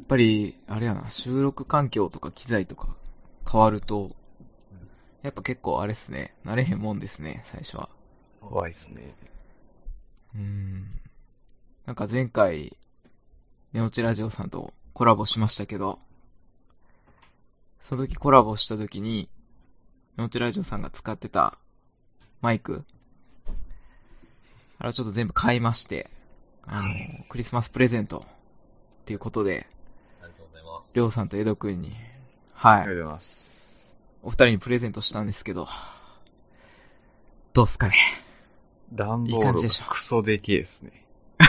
ぱり、あれやな、収録環境とか機材とか変わると、やっぱ結構あれっすね、慣れへんもんですね、最初は。 怖いっすね。 なんか前回、ネオチラジオさんとコラボしましたけど、その時コラボした時に、ネオチラジオさんが使ってたマイク、あれをちょっと全部買いまして、クリスマスプレゼントっていうことで、 ありがとうございます。 りょうさんとエドくんに、はい。 ありがとうございます。 お二人にプレゼントしたんですけど、どうすかね。 段ボールいい感じでしょクソでけえですね。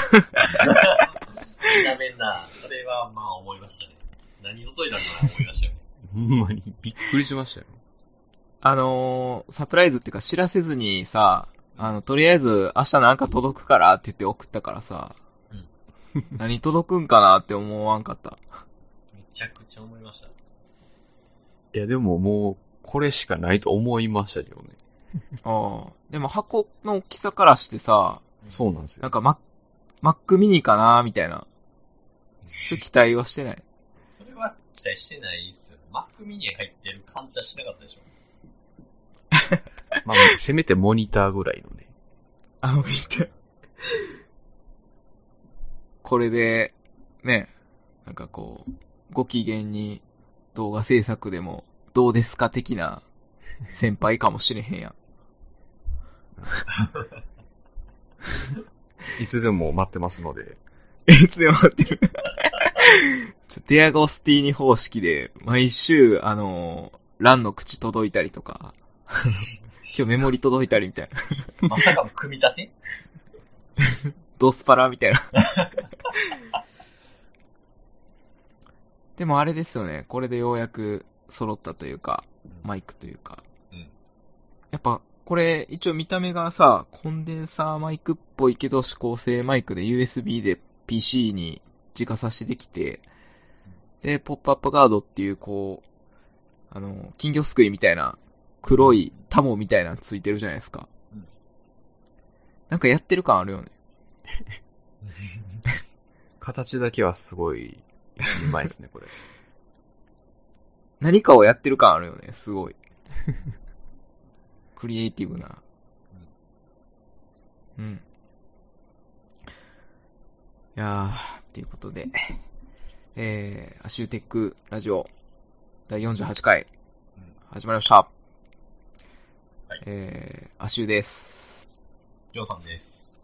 ダメな。それはまあ思いましたね。何を解いたかな思いましたよね。 ほんまにびっくりしましたよ。 サプライズっていうか知らせずにさ、とりあえず明日なんか届くからって言って送ったからさ、何届くんかなって思わんかった。 めちゃくちゃ思いました。 いやでももう、これしかないと思いましたけどね。 ああ。でも箱の大きさからしてさ、 そうなんですよ。 なんかMac mini かなみたいな。そういう期待はしてない。 それは期待してないっすよ。Mac mini に入ってる感じはしなかったでしょ。 まあ、せめてモニターぐらいのね。 見て。これで、ね、なんかこう、ご機嫌に動画制作でもどうですか的な先輩かもしれへんやん。 いつでも待ってますので。 いつでも待ってる。デアゴスティーニ方式で、毎週、ランの口届いたりとか、今日メモリ届いたりみたいな。 まさかの組み立てドスパラみたいな。でもあれですよね。これでようやく揃ったというか、マイクというか。やっぱ、これ一応見た目がさ、コンデンサーマイクっぽいけど指向性マイクで USB で PC に直差しできて、で、ポップアップガードっていうこう、金魚すくいみたいな黒いタモみたいなのついてるじゃないですか。なんかやってる感あるよね。 形だけはすごい、うまいですね、これ。 何かをやってる感あるよね、すごい。クリエイティブな。うん。いやー、っていうことで、アシューテックラジオ第48回、始まりました。 はい、 アシューです。 りょうさんです。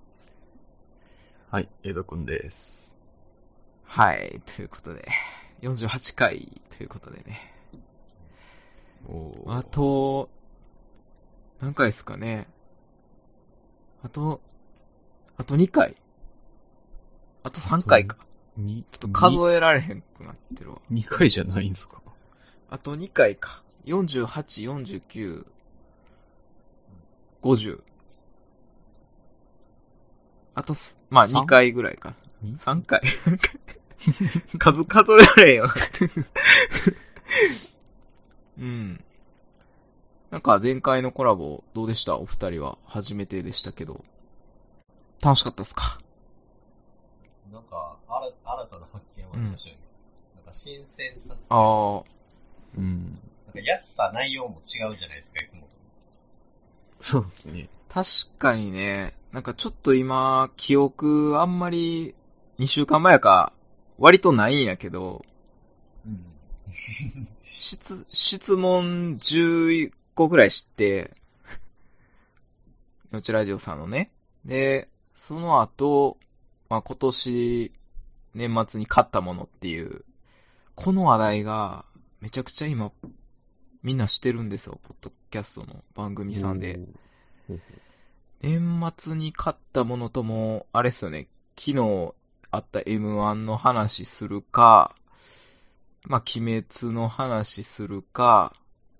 はい、エドくんです。 はい、ということで、48回ということでね。あと、何回ですかね。あと2回。あと3回か。ちょっと数えられへんくなってるわ。 2回じゃないんすか？ あと2回か。48、49、50。あとまあ2回ぐらいかな。3回数えられへんよ。うん。なんか前回のコラボどうでした？お二人は初めてでしたけど。楽しかったですか？ なんか、新たな発見はありましたよね。なんか新鮮さって。 ああ。 うん。 なんかやった内容も違うじゃないですか、いつもと。 そうですね。 確かにね、なんかちょっと今、記憶あんまり2週間前か、割とないんやけど、質問11個ぐらい知って、のちラジオさんのね。で、その後、まあ、今年、年末に買ったものっていう、この話題が、めちゃくちゃ今、みんなしてるんですよ、ポッドキャストの番組さんで。年末に買ったものとも、あれっすよね、昨日あった M1 の話するか、まあ、鬼滅の話するか、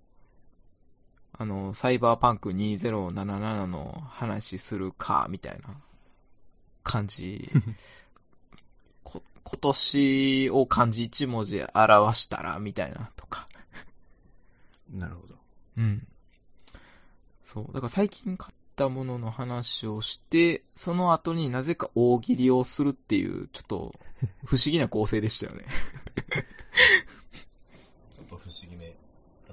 サイバーパンク2077の話するか、みたいな感じ。今年を漢字1文字表したら、みたいなとか。 なるほど。 うん。そう。だから最近買ったものの話をして、その後になぜか大喜利をするっていう、ちょっと不思議な構成でしたよね。 っと不思議めだった。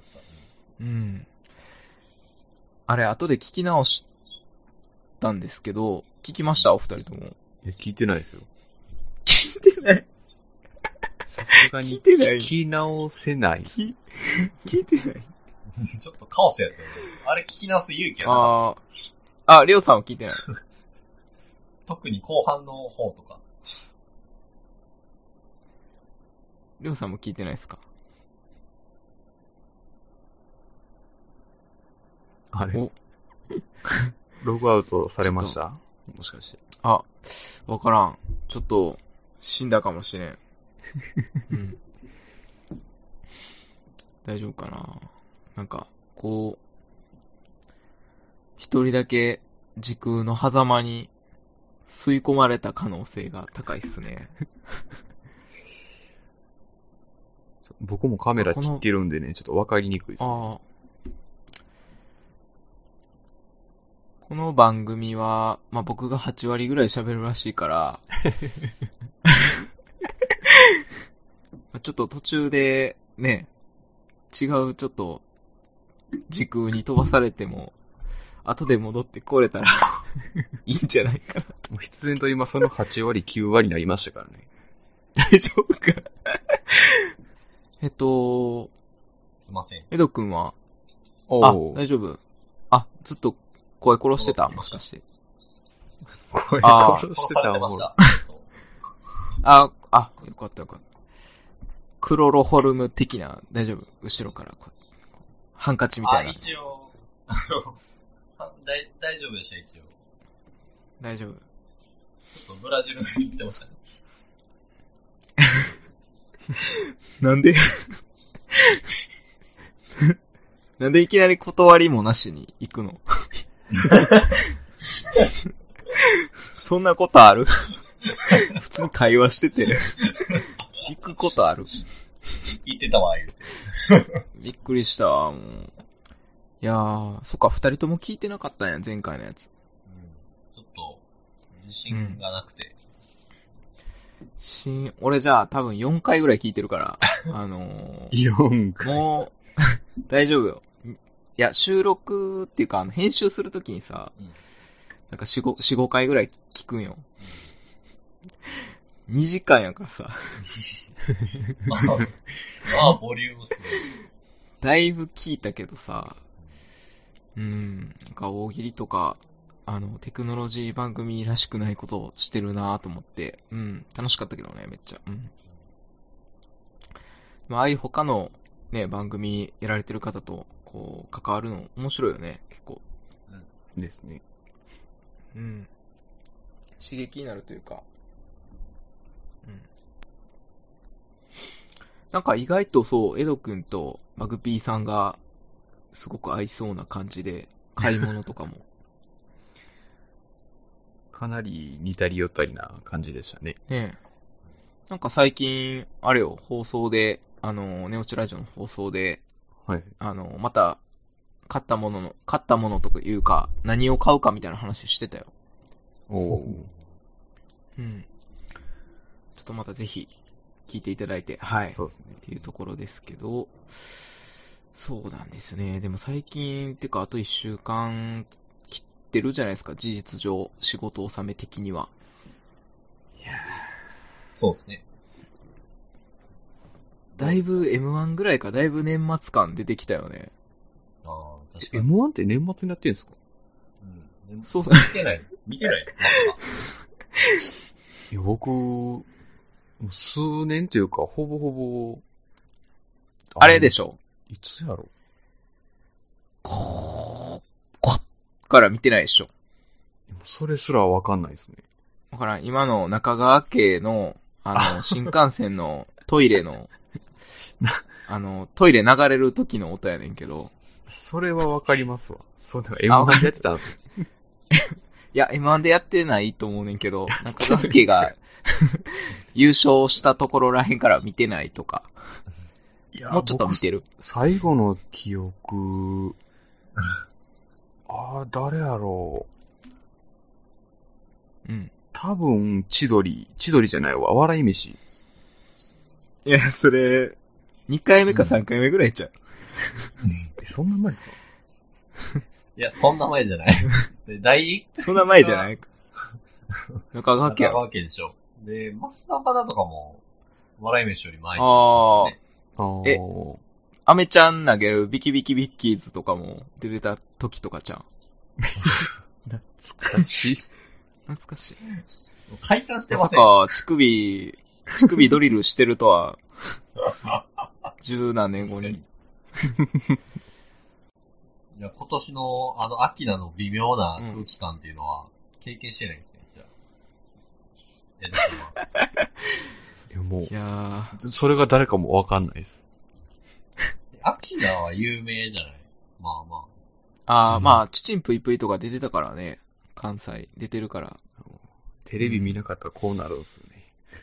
うん。あれ、後で聞き直したんですけど、聞きましたお二人とも。 いや、聞いてないですよ。 聞いてない。 さすがに聞き直せない。 聞いてない。 ちょっとカオスやったよね。あれ聞き直す勇気はなかったです。 レオさんは聞いてない。 特に後半の方とか。 レオさんも聞いてないですか？ あれログアウトされました？もしかして。 わからん。ちょっと、死んだかもしれん。うん。大丈夫かな？なんか、こう、一人だけ時空の狭間に吸い込まれた可能性が高いっすね。 僕もカメラ切ってるんでね、ちょっとわかりにくいですね。 この番組は、僕が8割ぐらい喋るらしいから、ちょっと途中でね、違うちょっと時空に飛ばされても、後で戻ってこれたらいいんじゃないかな。 もう必然と今その8割9割になりましたからね。 大丈夫かすいません。 エド君は大丈夫。ずっと声殺してたもしかして。 声殺してたました。 よかったよかった。クロロホルム的な、大丈夫？後ろからハンカチみたいな。 一応。大丈夫でした、一応。 大丈夫。 ちょっとブラジルに行ってましたね。 なんでなんでいきなり断りもなしに行くのそんなことある普通に会話してて。行くことある言ってたわ、言うて。 びっくりしたわ、もう。いやー、そっか、二人とも聞いてなかったんや、前回のやつ。 ちょっと、自信がなくて。 俺じゃあ多分4回ぐらい聞いてるから、 4回。 もう、大丈夫よ。いや、収録っていうか、編集するときにさ、なんか4、5回ぐらい聞くんよ。2時間やからさ。 ボリュームすごい。 だいぶ聞いたけどさ、なんか大喜利とか、テクノロジー番組らしくないことをしてるなぁと思って、楽しかったけどね、めっちゃ。ああいう他のね、番組やられてる方と、こう、関わるの面白いよね、結構。 ですね。 刺激になるというか。なんか意外とそう、エド君とマグピーさんが、すごく合いそうな感じで、買い物とかも。 かなり似たり寄ったりな感じでしたね。 ねえ。なんか最近、あれよ、放送で、ネオチラジオの放送で、 はい。 また、買ったものとかいうか、何を買うかみたいな話してたよ。 おー。 ちょっとまたぜひ、聞いていただいて、はい。 そうですね。 っていうところですけど、そうなんですね。でも最近、てかあと1週間切ってるじゃないですか、事実上、仕事納め的には。 いやー。 そうですね。 だいぶ M1 ぐらいか、だいぶ年末感出てきたよね。 確かに。M1 って年末になってるんですか？ そうだ。 見てないいや、僕、数年というか、ほぼほぼ、 あれでしょ？ いつやろ？ から見てないでしょ？ それすらわかんないですね。 だから今の中川家の、新幹線のトイレの、トイレ流れる時の音やねんけど。 それはわかりますわ。そうだ、M1 でやってたんですよ。 いや、M1 でやってないと思うねんけど、中川家が優勝したところらへんから見てないとか。もうちょっと見てる。 最後の記憶、誰やろう。多分、千鳥じゃないわ。笑い飯。 いや、それ、 2回目か3回目ぐらいちゃう。 そんな前ですか？ いや、そんな前じゃない。で、 そんな前じゃないか。中川家や。 中川家でしょ。で、増田岡田とかも、笑い飯より前に、 えアメちゃん投げるビキビキビッキーズとかも出てた時とかちゃん。 懐かしい。 懐かしい。 解散してまさません。 か、乳首ドリルしてるとは、十何年後に。 いや、今年の、アキナの微妙な空気感っていうのは、経験してないんですね、じゃあ。 いや、もうい、やそれが誰かもわかんないです。 アキナは有名じゃない？まあまあ。 うんまあ、チチンプイプイとか出てたからね。関西出てるから。 テレビ見なかったらこうなるんですよ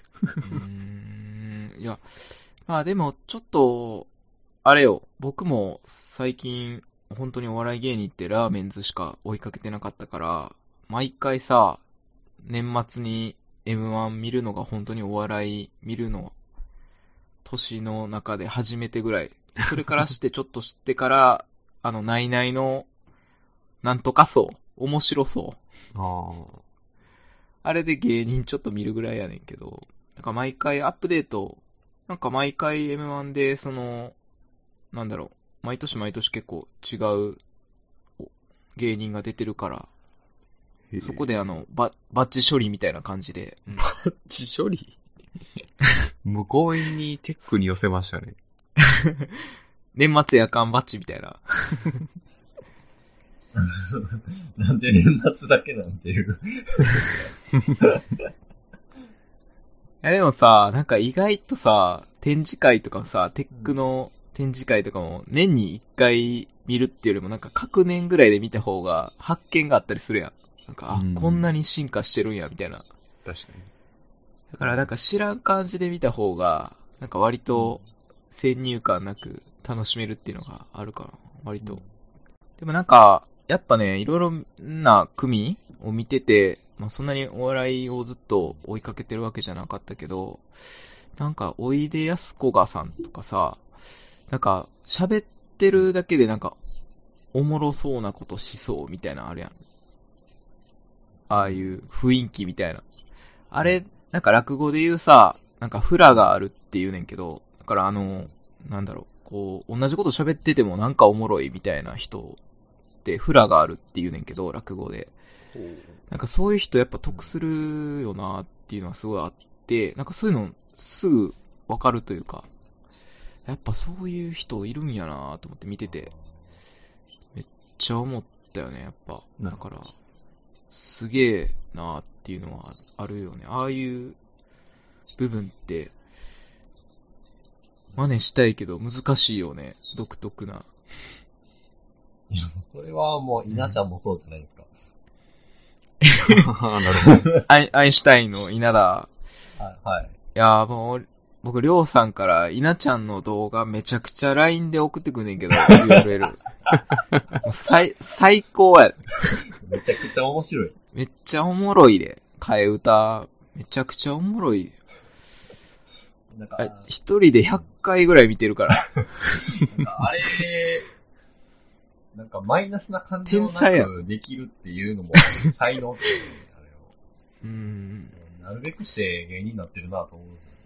ね。 いや、まあでも、ちょっと、あれよ、僕も最近、本当にお笑い芸人ってラーメンズしか追いかけてなかったから、毎回さ、年末に M1 見るのが本当にお笑い見るの、年の中で初めてぐらい。それからしてちょっと知ってから、ナイナイの、なんとかそう、面白そう。あれで芸人ちょっと見るぐらいやねんけど、なんか毎回アップデート、なんか毎回 M1 で、なんだろう、毎年毎年結構違う芸人が出てるから、そこでバッチ処理みたいな感じで。 バッチ処理無強引にテックに寄せましたね。 年末夜間バッチみたいな。 なんで年末だけなんていう。 いやでもさ、なんか意外とさ、展示会とかさ、テックの展示会とかも年に1回見るっていうよりもなんか各年ぐらいで見た方が発見があったりするやん。なんか、こんなに進化してるんや、みたいな。 確かに。 だからなんか知らん感じで見た方が、なんか割と先入観なく楽しめるっていうのがあるから、割と。でもなんか、やっぱね、いろいろな組を見てて、まあそんなにお笑いをずっと追いかけてるわけじゃなかったけど、なんかおいでやすこがさんとかさ、なんか喋ってるだけでなんかおもろそうなことしそうみたいなのあるやん。ああいう雰囲気みたいな。あれ、なんか落語で言うさ、なんかフラがあるって言うねんけど、だからなんだろう、こう、同じこと喋っててもなんかおもろいみたいな人ってフラがあるって言うねんけど、落語で。なんかそういう人やっぱ得するよなっていうのはすごいあって、なんかそういうのすぐわかるというか、やっぱそういう人いるんやなと思って見てて、めっちゃ思ったよね、やっぱ。だから、すげえなっていうのはあるよね。ああいう部分って、真似したいけど難しいよね。独特な。 いや、それはもう、稲ちゃんもそうじゃないですか。 なるほど。 アインシュタインの稲田。 はい。 いやーもう、僕、りょうさんから稲ちゃんの動画めちゃくちゃ LINE で送ってくんねんけど、URL。もう最高や。 めちゃくちゃ面白い。 めっちゃおもろいで。替え歌。めちゃくちゃおもろい。 なんか、 一人で100回ぐらい見てるから。 なんかあれ、なんかマイナスな感情なくできるっていうのも才能っすよね、あれを。なるべくして芸人になってるなと思うんですよ。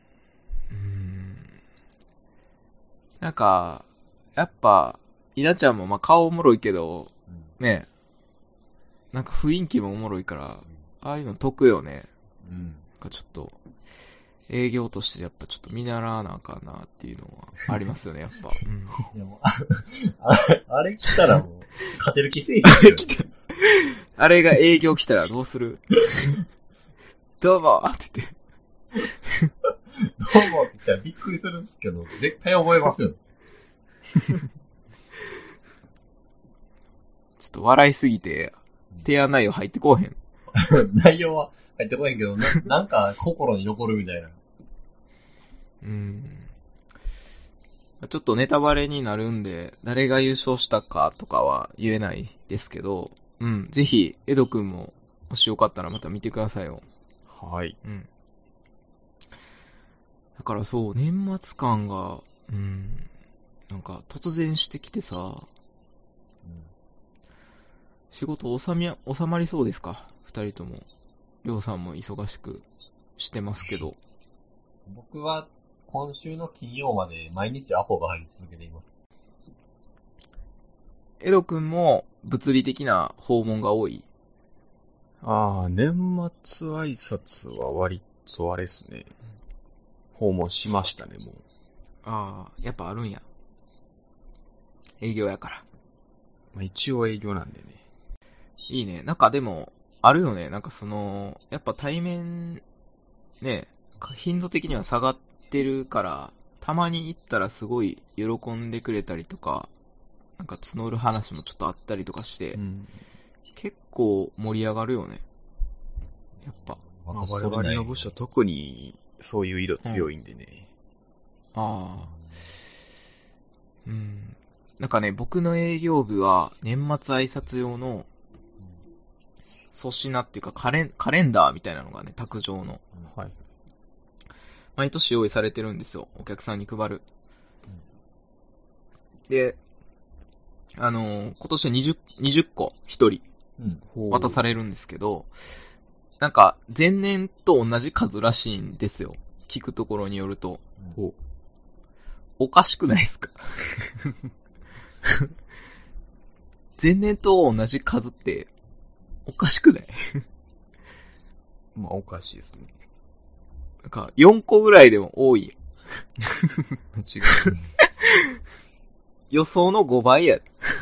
なんか、やっぱ、稲ちゃんもまあ顔おもろいけど、ね、なんか雰囲気もおもろいから、ああいうの得よね。なんかちょっと、営業としてやっぱちょっと見習わなあかんなっていうのはありますよね、やっぱ。 いやもうあれ来たらもう、勝てる気せえへん。 あれが営業来たらどうするどうもって言って。 どうもって言ったらびっくりするんですけど、絶対覚えますよ。 ちょっと笑いすぎて、提案内容入ってこうへん。 内容は入ってこへんけど、なんか心に残るみたいな。 ちょっとネタバレになるんで、誰が優勝したかとかは言えないですけど、ぜひ、エド君も、もしよかったらまた見てくださいよ。 はい。 だからそう、年末感が、 なんか突然してきてさ、仕事収まりそうですか？二人とも。りょうさんも忙しくしてますけど。 僕は今週の金曜まで毎日アポが入り続けています。 エド君も物理的な訪問が多い？ ああ、年末挨拶は割とあれですね。訪問しましたね、もう。 ああ、やっぱあるんや。営業やから。 まあ、一応営業なんでね。 いいね。なんかでも、あるよね。なんかやっぱ対面、ね、頻度的には下がってるから、たまに行ったらすごい喜んでくれたりとか、なんか募る話もちょっとあったりとかして、結構盛り上がるよね。やっぱ。 まあ、我々の部署特にそういう色強いんでね。 ああ。なんかね、僕の営業部は年末挨拶用の粗品っていうかカレンダーみたいなのがね、卓上の。 はい。 毎年用意されてるんですよ。お客さんに配る。で、今年は20個一人渡されるんですけど、なんか前年と同じ数らしいんですよ。聞くところによると。おかしくないですか？前年と同じ数っておかしくない？ まあおかしいですね。 なんか4個ぐらいでも多い。 違う。 予想の5倍や。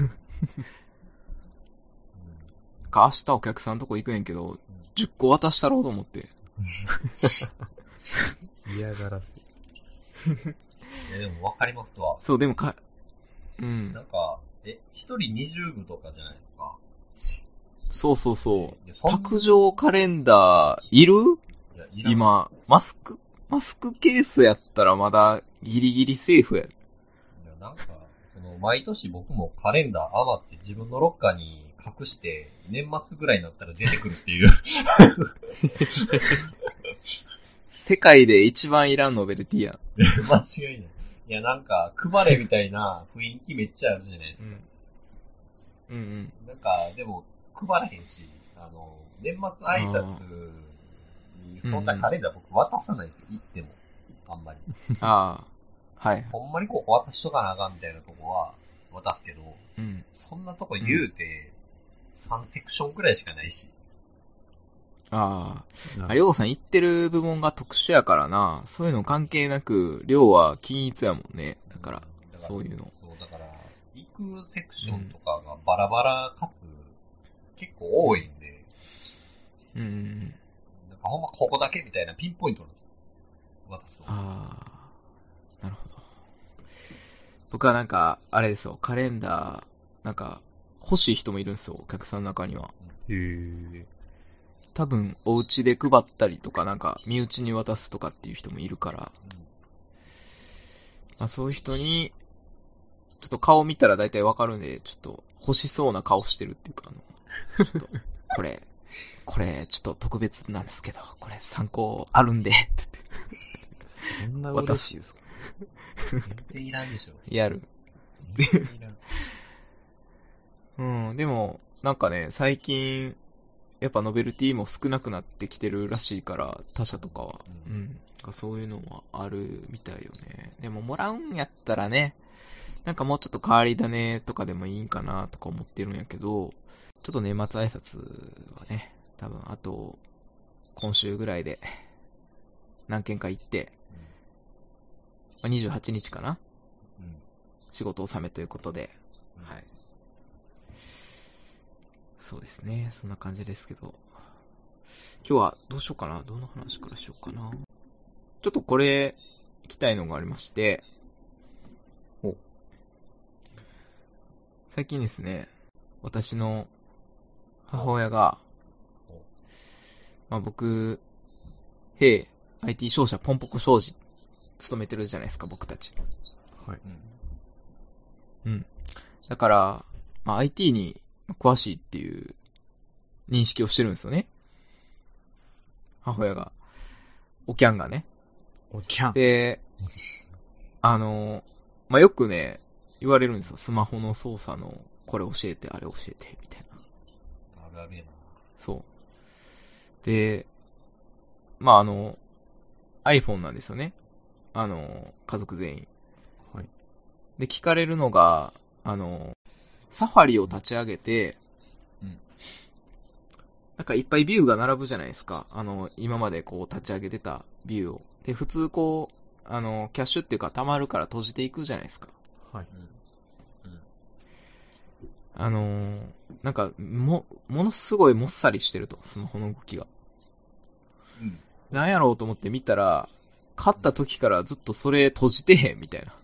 明日お客さんのとこ行くねんけど、10個渡したろうと思って。 嫌がらせ。 でもわかりますわ。 そう、でもなんか、一人20部とかじゃないですか。 そう。卓上カレンダー、いる？今、マスクケースやったらまだギリギリセーフや。 なんか、毎年僕もカレンダー余って自分のロッカーに隠して、年末ぐらいになったら出てくるっていう。 世界で一番いらんノベルティやん。 間違いない。いや、なんか、配れみたいな雰囲気めっちゃあるじゃないですか。なんか、でも、配らへんし、年末挨拶に、そんなカレンダー僕渡さないんですよ。行っても。あんまり。 ああ。はい。 ほんまにここ渡しとかなあかんみたいなとこは渡すけど、そんなとこ言うて、3セクションくらいしかないし。 ああ。りょうさん行ってる部門が特殊やからな。そういうの関係なく、りょうは均一やもんね。だから、そういうの。 そう、だから、行くセクションとかがバラバラかつ、結構多いんで。なんかほんまここだけみたいなピンポイントなんですよ。渡すと。 ああ。なるほど。僕はなんか、あれですよ。カレンダー、なんか、欲しい人もいるんですよ。お客さんの中には。 へー。 多分、お家で配ったりとか、なんか、身内に渡すとかっていう人もいるから、まあそういう人に、ちょっと顔見たら大体わかるんで、ちょっと欲しそうな顔してるっていうか、ちょっと、これ、ちょっと特別なんですけど、これ参考あるんで、つって。 そんな嬉しいですか？ 全然いらんでしょ。 やる。 全然いらん。 でも、なんかね、最近、やっぱノベルティも少なくなってきてるらしいから、他社とかは。そういうのはあるみたいよね。でももらうんやったらね、なんかもうちょっと変わり種とかでもいいんかなとか思ってるんやけど、ちょっと年末挨拶はね、多分あと、今週ぐらいで、何件か行って、28日かな、仕事納めということで、はい。そうですね。そんな感じですけど。今日はどうしようかな。どの話からしようかな。ちょっとこれ、聞きたいのがありまして。最近ですね、私の母親が、まあ僕、IT 商社ポンポコ商事、勤めてるじゃないですか、僕たち。 はい。 だから、まあ IT に詳しいっていう認識をしてるんですよね。母親が。おキャンがね。 おキャン。 で、 まあ、よくね、言われるんですよ。スマホの操作の、これ教えて、あれ教えて、みたいな。 あるあるやな。 そう。で、まあ、iPhone なんですよね。家族全員。 はい。 で、聞かれるのが、サファリを立ち上げて、 うん。 なんかいっぱいビューが並ぶじゃないですか。今までこう立ち上げてたビューを。で、普通こう、キャッシュっていうか溜まるから閉じていくじゃないですか。 はい。 なんか、ものすごいもっさりしてると、スマホの動きが。 うん。 なんやろうと思って見たら、買った時からずっとそれ閉じてへんみたいな。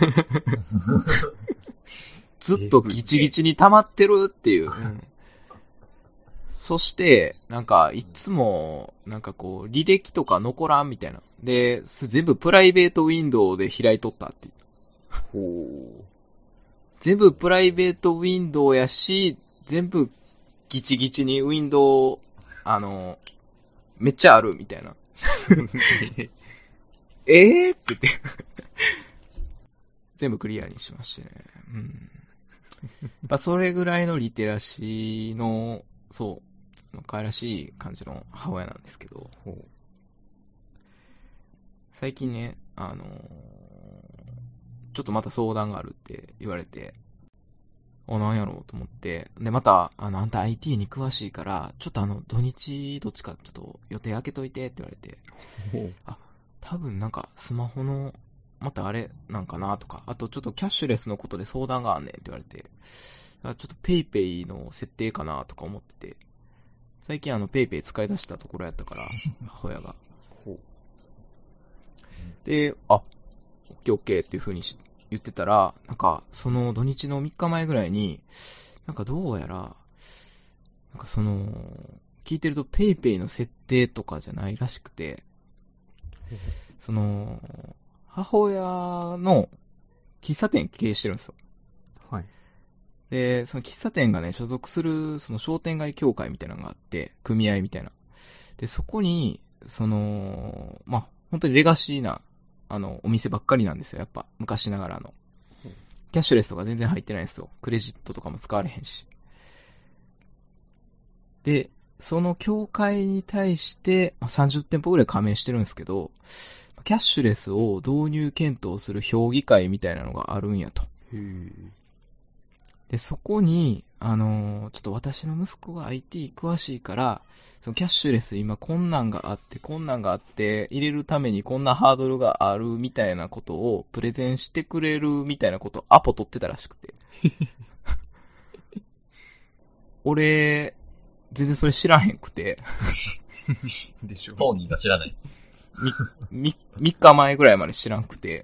ずっとギチギチに溜まってるっていう。そして、なんか、いつも、なんかこう、履歴とか残らんみたいな。で、全部プライベートウィンドウで開いとったっていう。 ほう。 全部プライベートウィンドウやし、全部ギチギチにウィンドウ、めっちゃあるみたいな。って言って全部クリアにしましてね。うん。それぐらいのリテラシーの、そう、可愛らしい感じの母親なんですけど、最近ね、ちょっとまた相談があるって言われて、なんやろうと思って、で、また、あんた IT に詳しいから、ちょっと土日どっちかちょっと予定開けといてって言われて、多分なんかスマホの、またあれなんかなとか、あとちょっとキャッシュレスのことで相談があんねんって言われて、ちょっとペイペイの設定かなとか思ってて、最近ペイペイ使い出したところやったから、母親が。で、オッケーオッケーっていう風に言ってたら、なんか、その土日の3日前ぐらいに、なんかどうやら、なんか聞いてるとペイペイの設定とかじゃないらしくて、母親の喫茶店経営してるんですよ。 はい。 で、その喫茶店がね、所属する、その商店街協会みたいなのがあって、組合みたいな。で、そこに、まあ、本当にレガシーな、お店ばっかりなんですよ、やっぱ。昔ながらの。キャッシュレスとか全然入ってないんですよ。クレジットとかも使われへんし。で、その協会に対して、30店舗ぐらい加盟してるんですけど、キャッシュレスを導入検討する評議会みたいなのがあるんやと。で、そこに、ちょっと私の息子が IT 詳しいから、そのキャッシュレス今こんなんがあって、入れるためにこんなハードルがあるみたいなことをプレゼンしてくれるみたいなことをアポ取ってたらしくて。俺、全然それ知らへんくて。 でしょ。 当人が知らない。 3日前ぐらいまで知らんくて。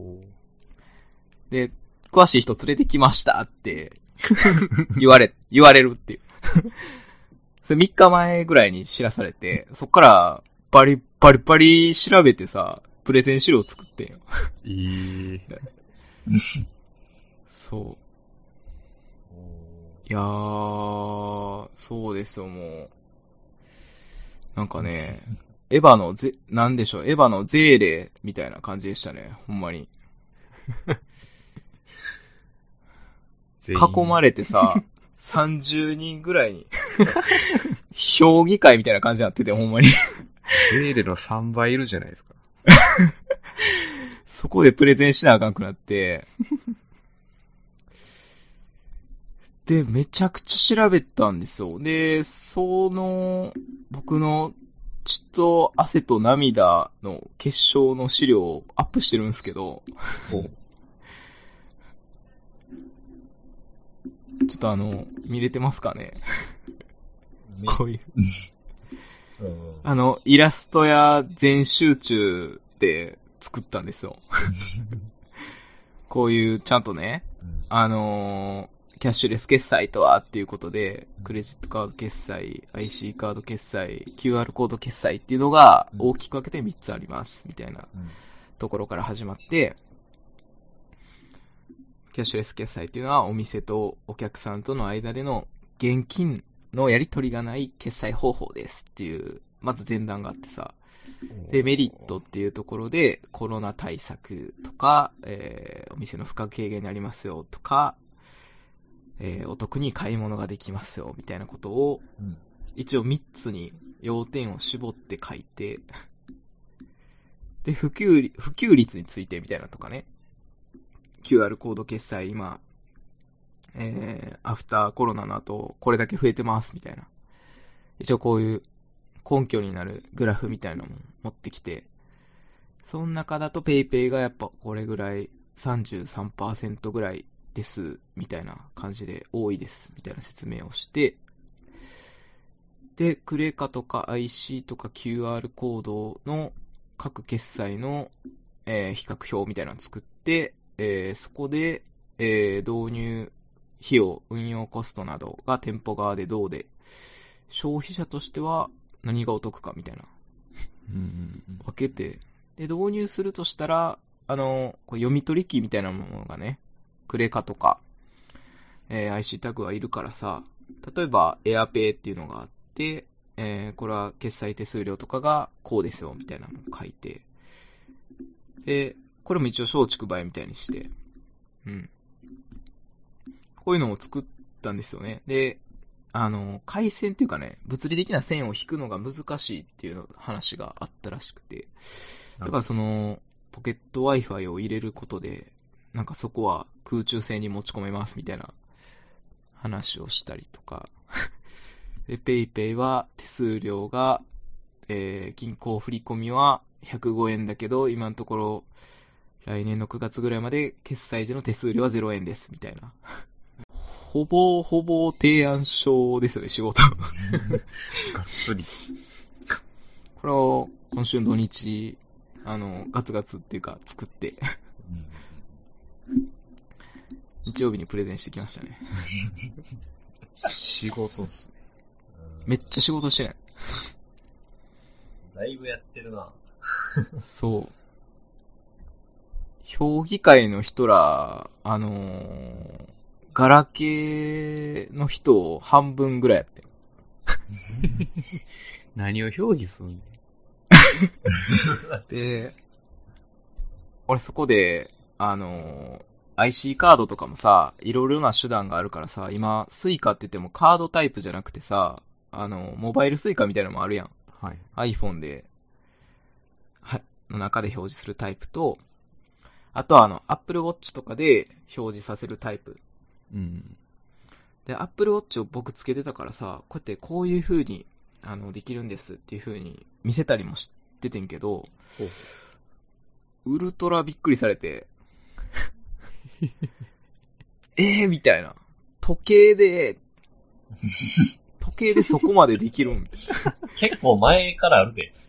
で、詳しい人連れてきましたって言われるっていう。それ3日前ぐらいに知らされて、そっからバリ調べてさ、プレゼン資料作ってんよ。そう。いやー、そうですよ、もう。なんかね、なんでしょう、エヴァのゼーレみたいな感じでしたね、ほんまに。囲まれてさ、30人ぐらいに、評議会みたいな感じになってて、ほんまに。 ゼーレの3倍いるじゃないですか。 そこでプレゼンしなあかんくなって、で、めちゃくちゃ調べたんですよ。で、僕の血と汗と涙の結晶の資料をアップしてるんですけど、ちょっと見れてますかねこういう。イラストや全集中で作ったんですよ。こういう、ちゃんとね、キャッシュレス決済とはっていうことで、クレジットカード決済、IC カード決済、QR コード決済っていうのが大きく分けて3つあります、みたいなところから始まって、キャッシュレス決済っていうのはお店とお客さんとの間での現金のやり取りがない決済方法ですっていう、まず前段があってさ、で、メリットっていうところでコロナ対策とか、 店の負荷軽減になりますよとか、お得に買い物ができますよみたいなことを、一応3つに要点を絞って書いて、で、普及率についてみたいなとかね。QR コード決済今、アフターコロナの後、これだけ増えてますみたいな。一応こういう根拠になるグラフみたいなのも持ってきて、その中だと PayPay がやっぱこれぐらい 33% ぐらいですみたいな感じで多いですみたいな説明をして、で、クレカとか IC とか QR コードの各決済の、比較表みたいなのを作って、そこで、導入費用、運用コストなどが店舗側でどうで、消費者としては何がお得かみたいな、分けて、で、導入するとしたら、これ読み取り機みたいなものがね、クレカとか、IC タグはいるからさ、例えば AirPay っていうのがあって、これは決済手数料とかがこうですよみたいなのを書いて、で、これも一応松竹梅みたいにして、こういうのを作ったんですよね。で、回線っていうかね、物理的な線を引くのが難しいっていう話があったらしくて、だからその、ポケット Wi-Fi を入れることで、なんかそこは空中線に持ち込めますみたいな話をしたりとか、で、PayPay は手数料が、銀行振込は105円だけど、今のところ、来年の9月ぐらいまで決済時の手数料は0円です、みたいな。ほぼ提案書ですよね、仕事。 がっつり。 これを今週の土日、ガツガツっていうか作って、日曜日にプレゼンしてきましたね。 仕事っすね。 めっちゃ仕事してない。 だいぶやってるな。 そう。評議会の人ら、ガラケーの人を半分ぐらいやってる。 何を評議するんで、俺そこで、IC カードとかもさ、いろいろな手段があるからさ、今、スイカって言ってもカードタイプじゃなくてさ、モバイルスイカみたいなのもあるやん。 はい。 iPhone で、の中で表示するタイプと、あとはApple Watch とかで表示させるタイプ。で、Apple Watch を僕つけてたからさ、こうやってこういう風に、できるんですっていう風に見せたりもしててんけど、ウルトラびっくりされて、みたいな。時計でそこまでできるんみたいな。 結構前からあるで。い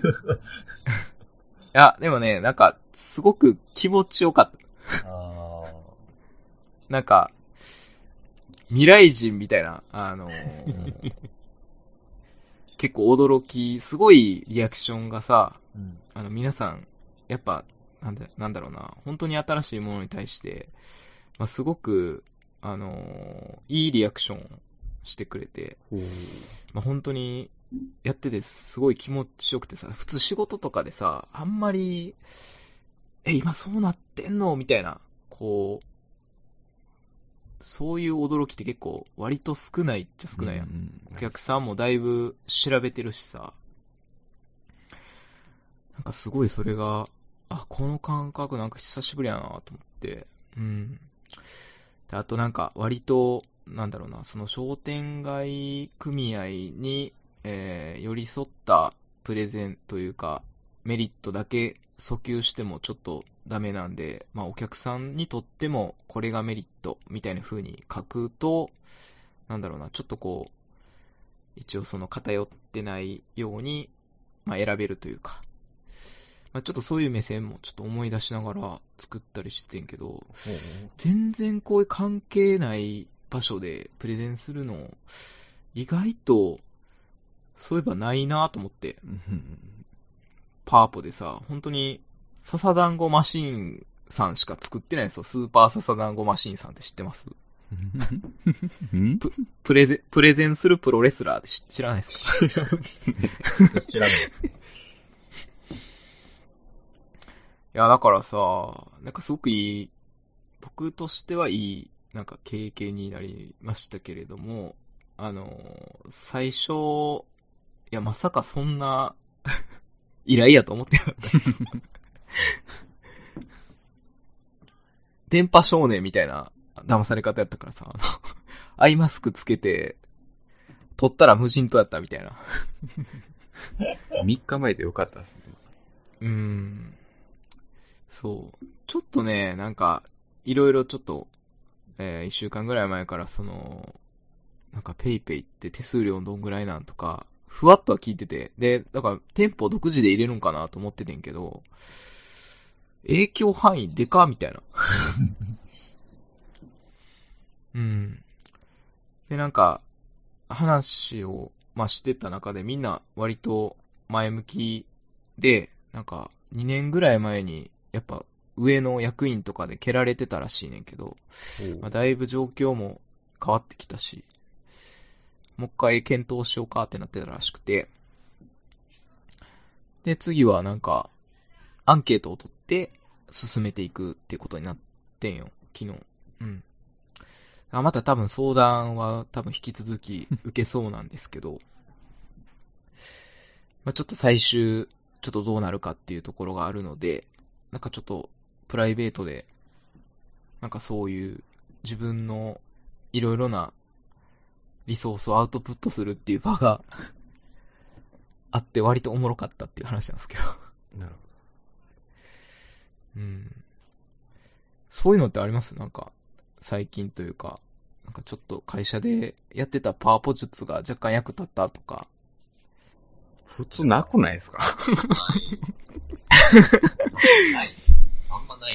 や、でもね、なんか、すごく気持ちよかった。なんか、未来人みたいな、結構驚き、すごいリアクションがさ、皆さん、やっぱ、なんだろうな、本当に新しいものに対して、まあ、すごく、いいリアクションしてくれて、まあ、本当に、やっててすごい気持ちよくてさ、普通仕事とかでさ、あんまり、今そうなってんのみたいな、こう、そういう驚きって結構割と少ないっちゃ少ないやん。お客さんもだいぶ調べてるしさ、なんかすごいそれが、この感覚なんか久しぶりやなと思って、で、あとなんか割と、なんだろうな、その商店街組合に、寄り添ったプレゼンというか、メリットだけ訴求してもちょっとダメなんで、まあお客さんにとってもこれがメリットみたいな風に書くと、なんだろうな、ちょっとこう、一応その偏ってないように、まあ選べるというか、まあちょっとそういう目線もちょっと思い出しながら作ったりしてんけど、全然こういう関係ない場所でプレゼンするの、意外と、そういえばないなと思って、パーポでさ、本当に、笹団子マシーンさんしか作ってないんですよ。スーパー笹団子マシーンさんって知ってますプレゼンするプロレスラーって知らないですか？ 知らないです。 いや、だからさ、なんかすごくいい僕としてはいい、なんか経験になりましたけれども、最初、いや、まさかそんな、依頼やと思ってなかったです。電波少年みたいな騙され方やったからさ、アイマスクつけて、撮ったら無人島やったみたいな。 3日前でよかったですね。 そう。ちょっとね、なんか、いろいろちょっと、1週間ぐらい前からなんかペイペイって手数料どんぐらいなんとか、ふわっとは聞いてて、で、だから店舗独自で入れるんかなと思っててんけど、影響範囲でかみたいな。で、なんか、話を、してた中でみんな割と前向きで、なんか、2年ぐらい前に、やっぱ、上の役員とかで蹴られてたらしいねんけど、だいぶ状況も変わってきたし、もう一回検討しようかってなってたらしくて、で、次はなんか、アンケートを取って進めていくっていうことになってんよ、昨日。また多分相談は多分引き続き受けそうなんですけど、ちょっと最終、ちょっとどうなるかっていうところがあるので、なんかちょっとプライベートで、なんかそういう自分のいろいろなリソースをアウトプットするっていう場があって割とおもろかったっていう話なんですけど。 なるほど。そういうのってあります？なんか、最近というか、なんかちょっと会社でやってたパワポ術が若干役立ったとか。 普通なくないですか？ ない。あんまない。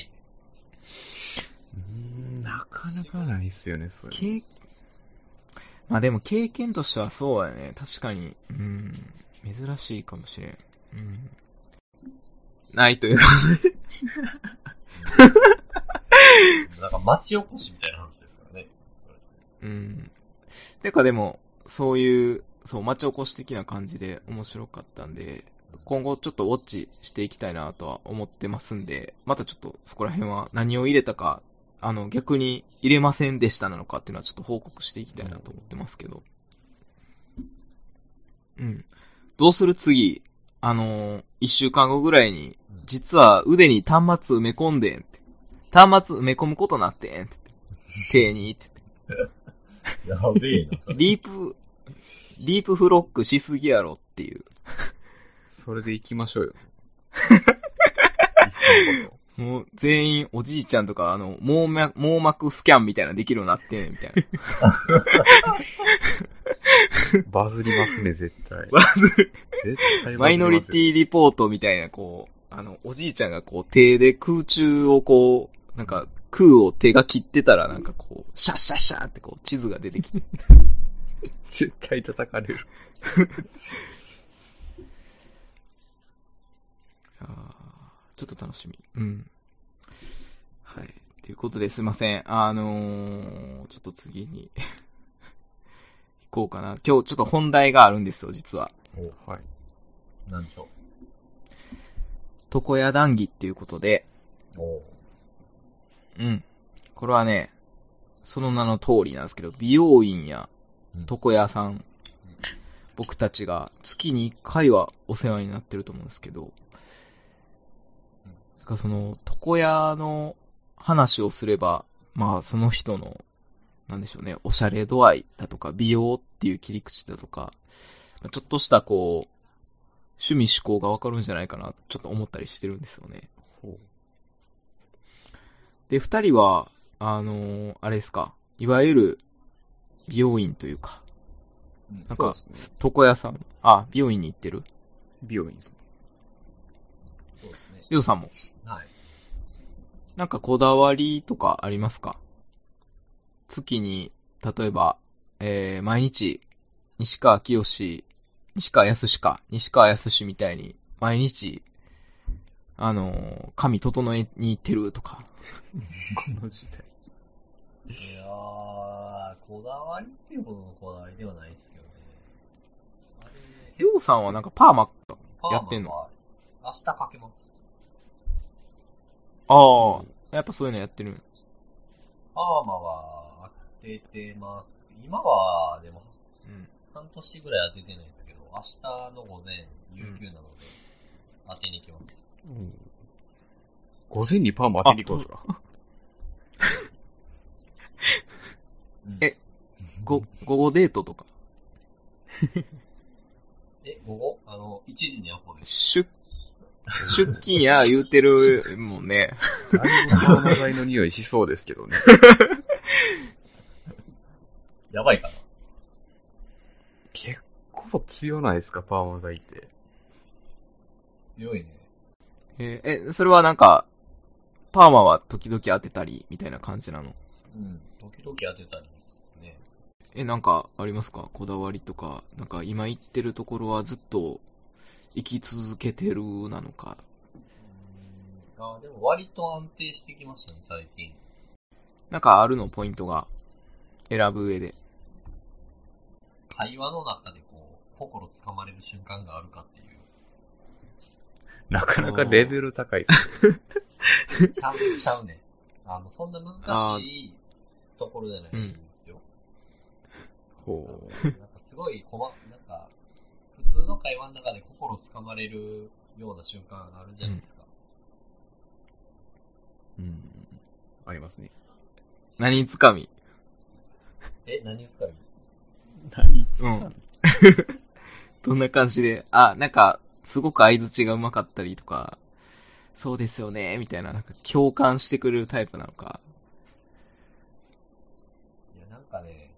なかなかないっすよね、それ。 でも経験としてはそうだよね。確かに。珍しいかもしれん。ないというかなんか町おこしみたいな話ですからね。 てかでも、そういう、町おこし的な感じで面白かったんで、今後ちょっとウォッチしていきたいなとは思ってますんで、またちょっとそこら辺は何を入れたか、逆に入れませんでしたなのかっていうのはちょっと報告していきたいなと思ってますけど。どうする次、一週間後ぐらいに、実は腕に端末埋め込んでんって。端末埋め込むことなってんって。手にってやべえな。 リープフロックしすぎやろっていう。 それで行きましょうよ。 もう全員おじいちゃんとか網膜スキャンみたいなできるようになってんねんみたいな。 バズりますね、絶対。絶対マイノリティリポートみたいな、おじいちゃんが手で空中をなんか空を手が切ってたらなんかシャッシャッシャーって地図が出てきて。 絶対叩かれる。 ちょっと楽しみ。はい。ということですいません。ちょっと次に行こうかな。今日ちょっと本題があるんですよ、実は。 はい。 何でしょう。 床屋談義っていうことで。これはね、その名の通りなんですけど、美容院や床屋さん、僕たちが月に1回はお世話になってると思うんですけど、床屋の話をすれば、その人の、なんでしょうね、おしゃれ度合いだとか、美容っていう切り口だとか、ちょっとした趣味嗜好がわかるんじゃないかな、ちょっと思ったりしてるんですよね。で、二人は、あれですか、いわゆる、美容院というか、なんか、床屋さん、美容院に行ってる？ 美容院ですね。 そうですね。 ヨウさんも。 はい。 なんかこだわりとかありますか？月に、例えば、毎日、西川康みたいに、毎日、髪整えに行ってるとか。 この時代。 いやー、こだわりっていうほどのこだわりではないですけどね。 ヨウさんはなんかパーマやってんの？ 明日かけます。 ああ、やっぱそういうのやってる。 パーマは当ててます。今は、でも、半年ぐらい当ててないですけど、明日の午前、有給なので、当てに行きます。 午前にパーマ当てに行くんですか？ 午後デートとか。 午後1時にアポです。 出勤や言うてるもんね。 だいぶパーマ剤の匂いしそうですけどね。 やばいかな。 結構強ないですか、パーマ剤って。 強いね。それはなんか、パーマは時々当てたり、みたいな感じなの？ 時々当てたりですね。 なんか、ありますか？こだわりとか、なんか今行ってるところはずっと生き続けてるなのか。 でも割と安定してきましたね、最近。 なんかあるの、ポイントが。選ぶ上で。 会話の中で心つかまれる瞬間があるかっていう。 なかなかレベル高いですね。 ちゃうね。そんな難しいところじゃないんですよ。なんかすごいなんか、普通の会話の中で心つかまれるような瞬間あるじゃないですか。 ありますね。 何つかみ？ 何つかみ？ 何つかみ？ どんな感じで、なんか、すごく相槌がうまかったりとか、そうですよね、みたいな、なんか共感してくれるタイプなのか。 いや、なんかね、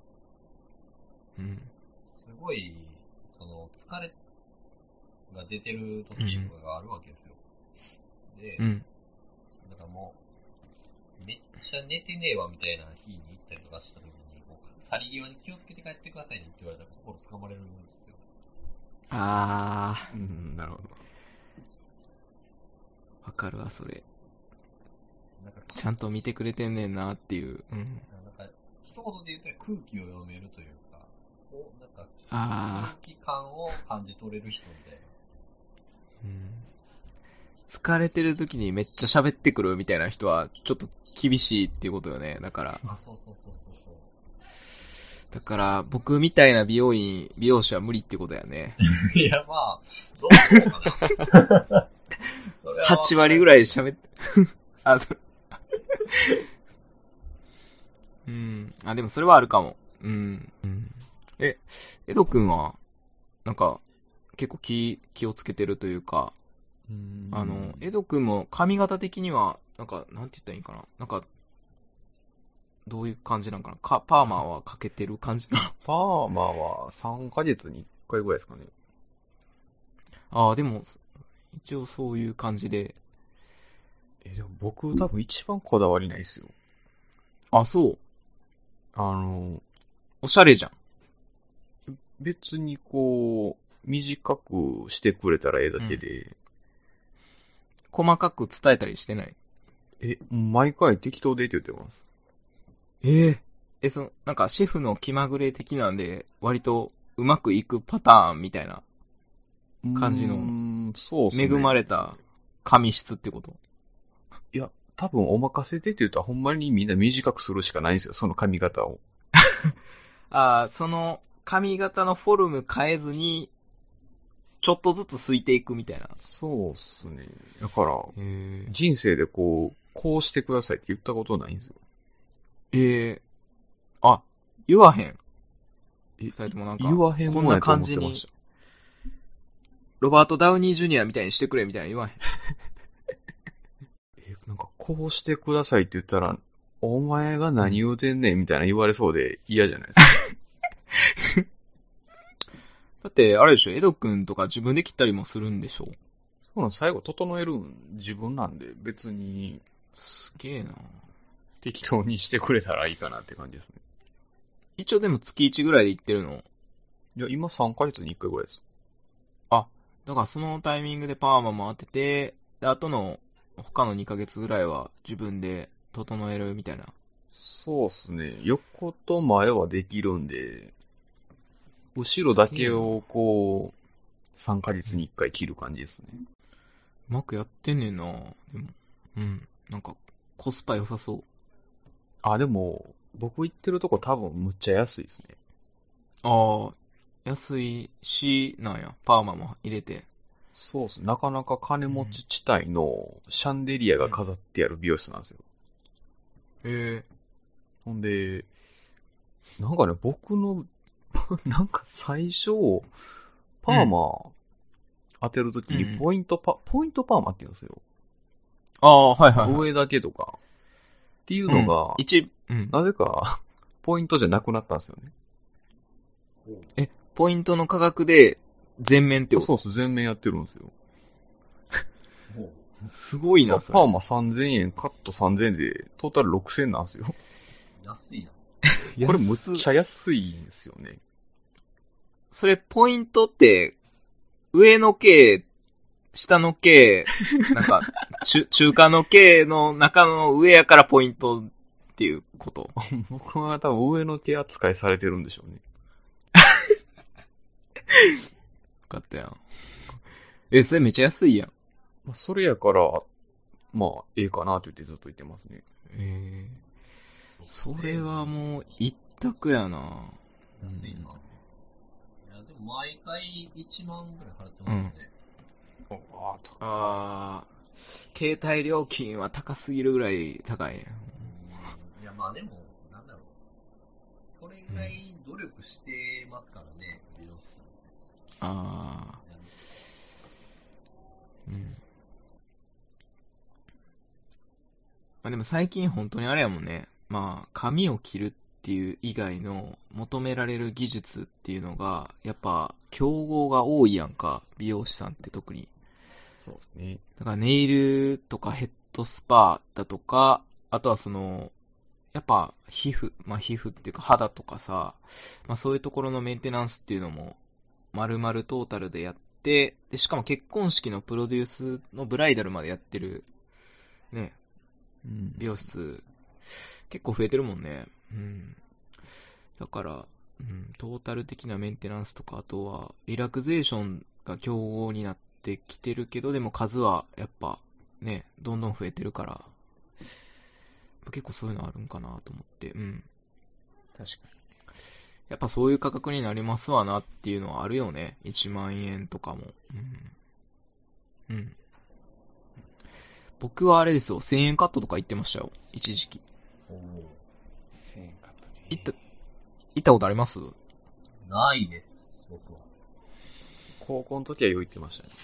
すごい、疲れが出てる時とかがあるわけですよ。で、なんかもう、めっちゃ寝てねえわみたいな日に行ったりとかした時に、去り際に気をつけて帰ってくださいねって言われたら心つかまれるんですよ。 なるほど。わかるわ、それ。なんかちゃんと見てくれてんねんなっていう。なんか、一言で言うと空気を読めるというか、なんか、空気感を感じ取れる人みたいな。 疲れてる時にめっちゃ喋ってくるみたいな人は、ちょっと厳しいっていうことよね。だから。 そう。 だから、僕みたいな美容師は無理ってことやね。 いや、まあ、どうかな。 8割ぐらい喋って、でもそれはあるかも。エド君は、なんか、結構気をつけてるというか、エド君も髪型的には、なんか、なんて言ったらいいんかな。なんか、どういう感じなんかな。パーマはかけてる感じな。 パーマは3ヶ月に1回ぐらいですかね。 でも、一応そういう感じで。 でも僕多分一番こだわりないですよ。 そう。 おしゃれじゃん。別に短くしてくれたらええだけで。 細かく伝えたりしてない？ 毎回適当でって言ってます。 なんかシェフの気まぐれ的なんで、割とうまくいくパターンみたいな感じの、 そうっすね。 恵まれた髪質ってこと？ いや、多分お任せでって言うとほんまにみんな短くするしかないんですよ、その髪型を。 その髪型のフォルム変えずに、ちょっとずつすいていくみたいな。 そうっすね。だから、人生でこうしてくださいって言ったことないんですよ。 言わへん。二人ともなんか、 言わへんこんな感じに、ロバート・ダウニー・ジュニアみたいにしてくれみたいな言わへん。 なんか、こうしてくださいって言ったら、お前が何言うてんねんみたいな言われそうで嫌じゃないですか。 だって、あれでしょ、エド君とか自分で切ったりもするんでしょ？ そうなの、最後整える自分なんで、別に、 すげえな。 適当にしてくれたらいいかなって感じですね。 一応でも月1ぐらいで行ってるの？ いや、今3ヶ月に1回ぐらいです。 だからそのタイミングでパーマも当てて、で、あとの他の2ヶ月ぐらいは自分で整えるみたいな。 そうっすね。横と前はできるんで、後ろだけを3ヶ月に1回切る感じですね。 うまくやってんねんな。でも、なんかコスパ良さそう。 あ、でも、僕行ってるとこ多分むっちゃ安いですね。 ああ、安いし、なんや、パーマも入れて。 そうっす。なかなか金持ち地帯のシャンデリアが飾ってある美容室なんですよ。 へえ。 ほんで、なんかね、僕の、なんか最初、パーマ当てるときにポイントパーマって言うんですよ。 ああ、はいはい、はい。 上だけとか。っていうのが、なぜか、ポイントじゃなくなったんですよね。 ポイントの価格で、全面ってこと？ そうっす、全面やってるんですよ。 すごいな、それ。 パーマ3000円、カット3000円で、トータル6000円なんですよ。 安いな。 これむっちゃ安いんですよね。 それ、ポイントって、上の系、下の系、なんか、中華の系の中の上やからポイントっていうこと？ 僕は多分上の系扱いされてるんでしょうね。 よかったやん。それめっちゃ安いやん。 まあ、それやから、まあ、ええかなと言ってずっと言ってますね。 それはもう、一択やな。 安いな。いや、でも毎回1万ぐらい払ってますよね。 携帯料金は高すぎるぐらい高い。 いや、まあでも、なんだろう。それぐらい努力してますからね、美容師さん。 まあでも最近本当にあれやもんね。まあ、髪を切るっていう以外の求められる技術っていうのが、やっぱ、競合が多いやんか。美容師さんって特に。 そうですね。 だからネイルとかヘッドスパだとか、あとはその、やっぱ皮膚っていうか肌とかさ、まあそういうところのメンテナンスっていうのも、丸々トータルでやって、で、しかも結婚式のプロデュースのブライダルまでやってる、ね、美容室、結構増えてるもんね。だから、トータル的なメンテナンスとか、あとは、リラクゼーションが競合になってきてるけど、でも数はやっぱ、ね、どんどん増えてるから、結構そういうのあるんかなと思って、確かに。やっぱそういう価格になりますわなっていうのはあるよね。1万円とかも。僕はあれですよ、1000円カットとか行ってましたよ。一時期。 1000円カットね。 行ったことあります？ ないです、僕は。 高校の時はよく行ってましたね。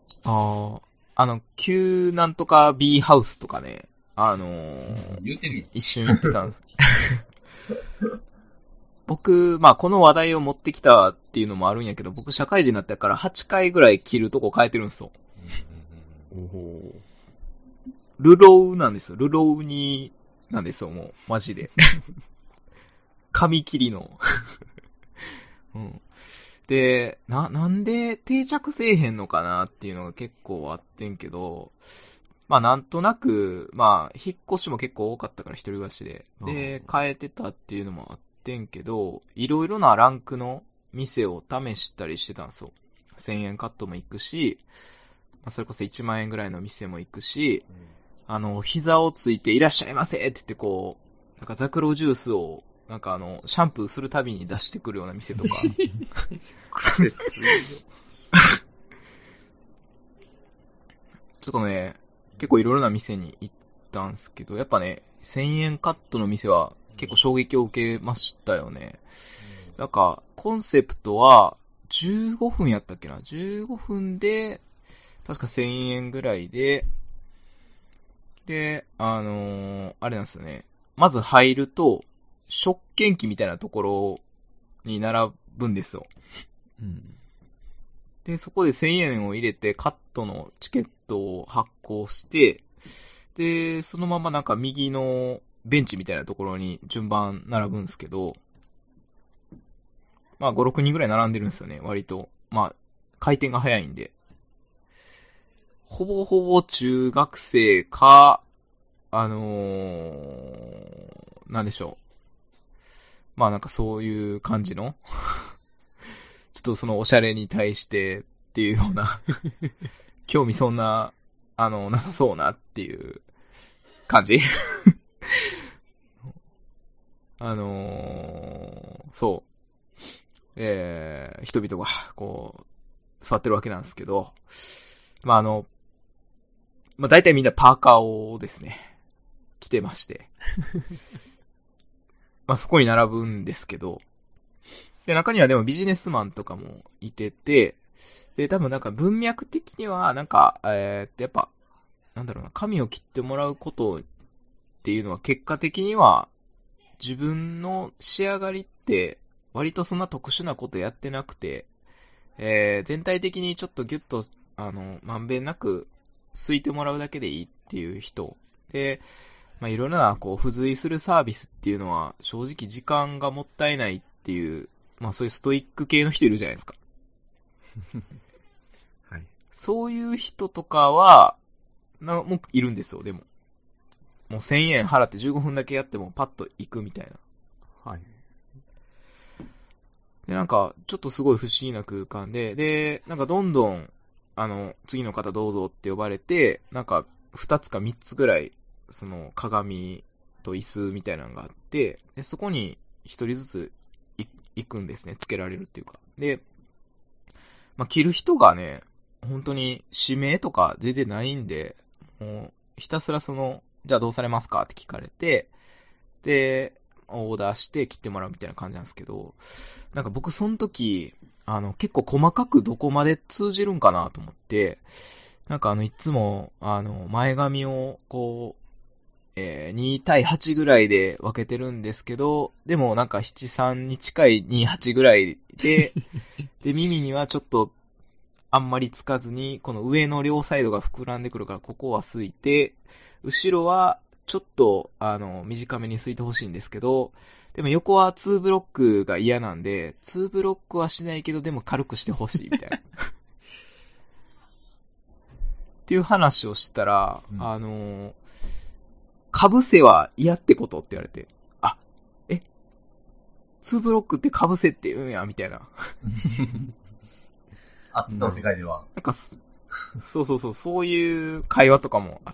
旧なんとか B ハウスとかね、 言うてるよ。 一瞬行ってたんです。僕、まあこの話題を持ってきたっていうのもあるんやけど、僕社会人になったから8回ぐらい切るとこ変えてるんですよ。ルロウなんですよ。ルロウに、なんですよ、もう。マジで。髪切りの。で、なんで定着せえへんのかなっていうのが結構あってんけど、まあなんとなく、まあ引っ越しも結構多かったから一人暮らしで。で、変えてたっていうのもあってんけど、いろいろなランクの店を試したりしてたんですよ。1000円カットも行くし、まあ、それこそ1万円ぐらいの店も行くし、膝をついていらっしゃいませって言ってこう、なんかザクロジュースを、なんかシャンプーするたびに出してくるような店とか。ちょっとね、結構いろいろな店に行ったんですけど、やっぱね、1000円カットの店は結構衝撃を受けましたよね。なんか、コンセプトは15分やったっけな ?15 分で、確か1000円ぐらいで、で、あれなんですよね。まず入ると、食券機みたいなところに並ぶんですよ。で、そこで1000円を入れてカットのチケットを発行して、で、そのままなんか右のベンチみたいなところに順番並ぶんですけど、まあ5、6人ぐらい並んでるんですよね、割と。まあ、回転が早いんで。ほぼほぼ中学生か、なんでしょう。まあなんかそういう感じのちょっとそのおしゃれに対してっていうような興味そんな、なさそうなっていう感じそう、人々が、こう、座ってるわけなんですけど、まあ、大体みんなパーカーをですね、着てまして、まあ、そこに並ぶんですけど、で、中にはでもビジネスマンとかもいてて、で、多分なんか文脈的には、なんか、やっぱ、なんだろうな、髪を切ってもらうことっていうのは結果的には、自分の仕上がりって、割とそんな特殊なことやってなくて、全体的にちょっとギュッと、まんべんなく、すいてもらうだけでいいっていう人。で、まあ、いろいろな、こう、付随するサービスっていうのは、正直時間がもったいないっていう、まあ、そういうストイック系の人いるじゃないですか。 はい。 そういう人とかは、もういるんですよ、でも。もう1000円払って15分だけやってもパッと行くみたいな。 はい。 で、なんか、ちょっとすごい不思議な空間で、なんかどんどん、次の方どうぞって呼ばれて、なんか、2つか3つぐらい、その、鏡と椅子みたいなのがあって、で、そこに1人ずつ行くんですね、つけられるっていうか。で、まあ、着る人がね、本当に指名とか出てないんで、もう、ひたすらその、じゃあどうされますかって聞かれて、で、オーダーして切ってもらうみたいな感じなんですけど、なんか僕その時、結構細かくどこまで通じるんかなと思って、なんかいつも、前髪をこう、2対8ぐらいで分けてるんですけど、でもなんか7、3に近い2、8ぐらいで、で、耳にはちょっと、あんまりつかずに、この上の両サイドが膨らんでくるから、ここはすいて、後ろは、ちょっと、短めにすいてほしいんですけど、でも横は2ブロックが嫌なんで、2ブロックはしないけど、でも軽くしてほしい、みたいな。っていう話をしたら、かぶせは嫌ってことって言われて、2ブロックってかぶせって言うんや、みたいな。 あっちの世界では。 なんかそういう会話とかもあって、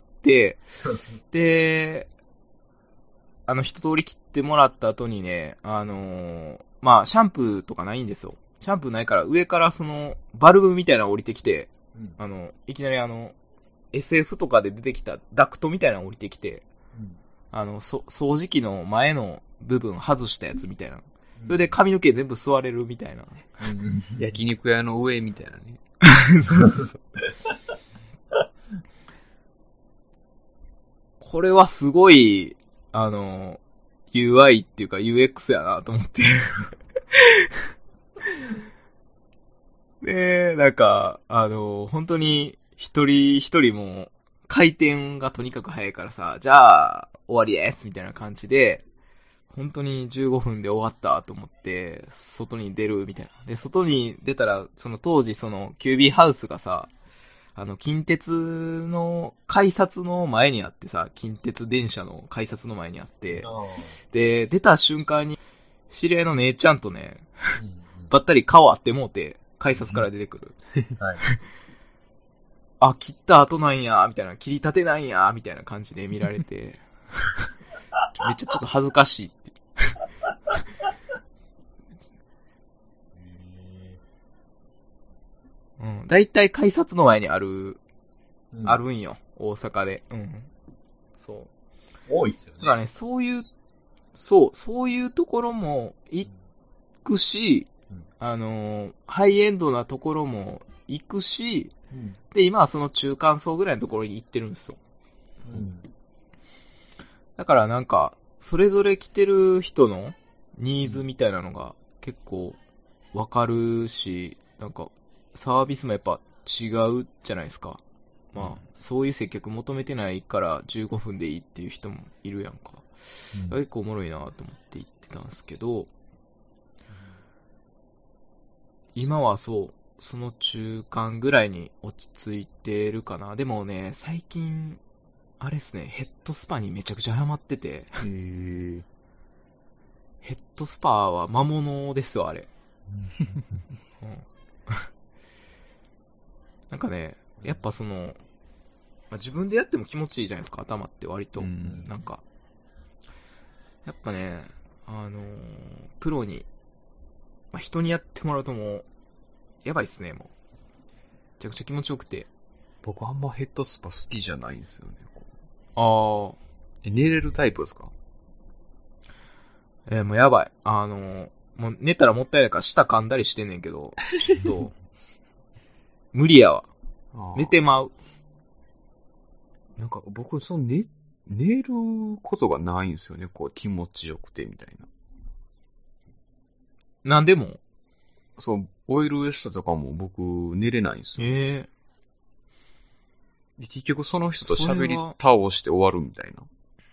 で、一通り切ってもらった後にね、まあ、シャンプーとかないんですよ。シャンプーないから、上からその、バルブみたいなの降りてきて、いきなりSF とかで出てきたダクトみたいなの降りてきて、掃除機の前の部分外したやつみたいな。それで髪の毛全部吸われるみたいな。 焼肉屋の上みたいなね。 そう。これはすごい、UI っていうか UX やなと思って。で、なんか、本当に一人一人も回転がとにかく早いからさ、じゃあ終わりですみたいな感じで、本当に15分で終わったと思って、外に出るみたいな。で、外に出たら、その当時そのキュービーハウスがさ、近鉄の改札の前にあってさ、近鉄電車の改札の前にあって、で、出た瞬間に、知り合いの姉ちゃんとね、ばったり顔合ってもうて、改札から出てくる。 はい、 あ、切った後なんや、みたいな、切り立てなんや、みたいな感じで見られて、めっちゃちょっと恥ずかしいって。うん。だいたい改札の前にあるんよ。大阪で。うん。そう。 多いっすよね。 だからね、そういうところも行くし、ハイエンドなところも行くし、で、今はその中間層ぐらいのところに行ってるんですよ。だからなんか、それぞれ来てる人のニーズみたいなのが結構わかるし、なんか、サービスもやっぱ違うじゃないですか。まあ、そういう接客求めてないから15分でいいっていう人もいるやんか。結構おもろいなと思って言ってたんですけど、今はその中間ぐらいに落ち着いてるかな。でもね、最近、あれっすね、ヘッドスパにめちゃくちゃハマってて。ヘッドスパは魔物ですよ、あれ。なんかね、やっぱその、自分でやっても気持ちいいじゃないですか、頭って割と。なんか。やっぱね、 プロに、まあ、人にやってもらうともう、やばいっすね、もう。めちゃくちゃ気持ちよくて。 僕あんまヘッドスパ好きじゃないんですよね。 ああ。 寝れるタイプですか？ もうやばい。もう寝たらもったいないから舌噛んだりしてんねんけど、ちょっと、無理やわ。寝てまう。 なんか僕、寝ることがないんですよね。こう気持ちよくてみたいな。 なんでもそう、オイルウエストとかも僕寝れないんですよ。で結局その人と喋り倒して終わるみたいな。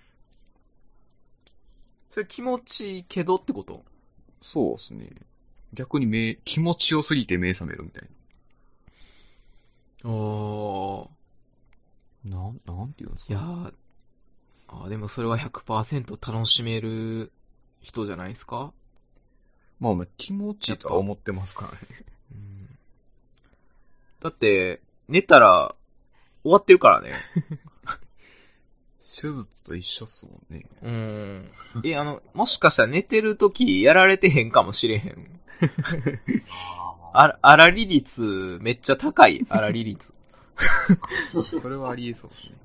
それ気持ちいいけどってこと？ そうですね。逆に気持ちよすぎて目覚めるみたいな。なんて言うんですか？ いやー、でもそれは 100% 楽しめる人じゃないですか？ まあ気持ちいいとは思ってますからね。 だって、寝たら終わってるからね。 手術と一緒っすもんね。 もしかしたら寝てる時やられてへんかもしれへん。あら利率めっちゃ高い、あら利率。 それはありえそうですね。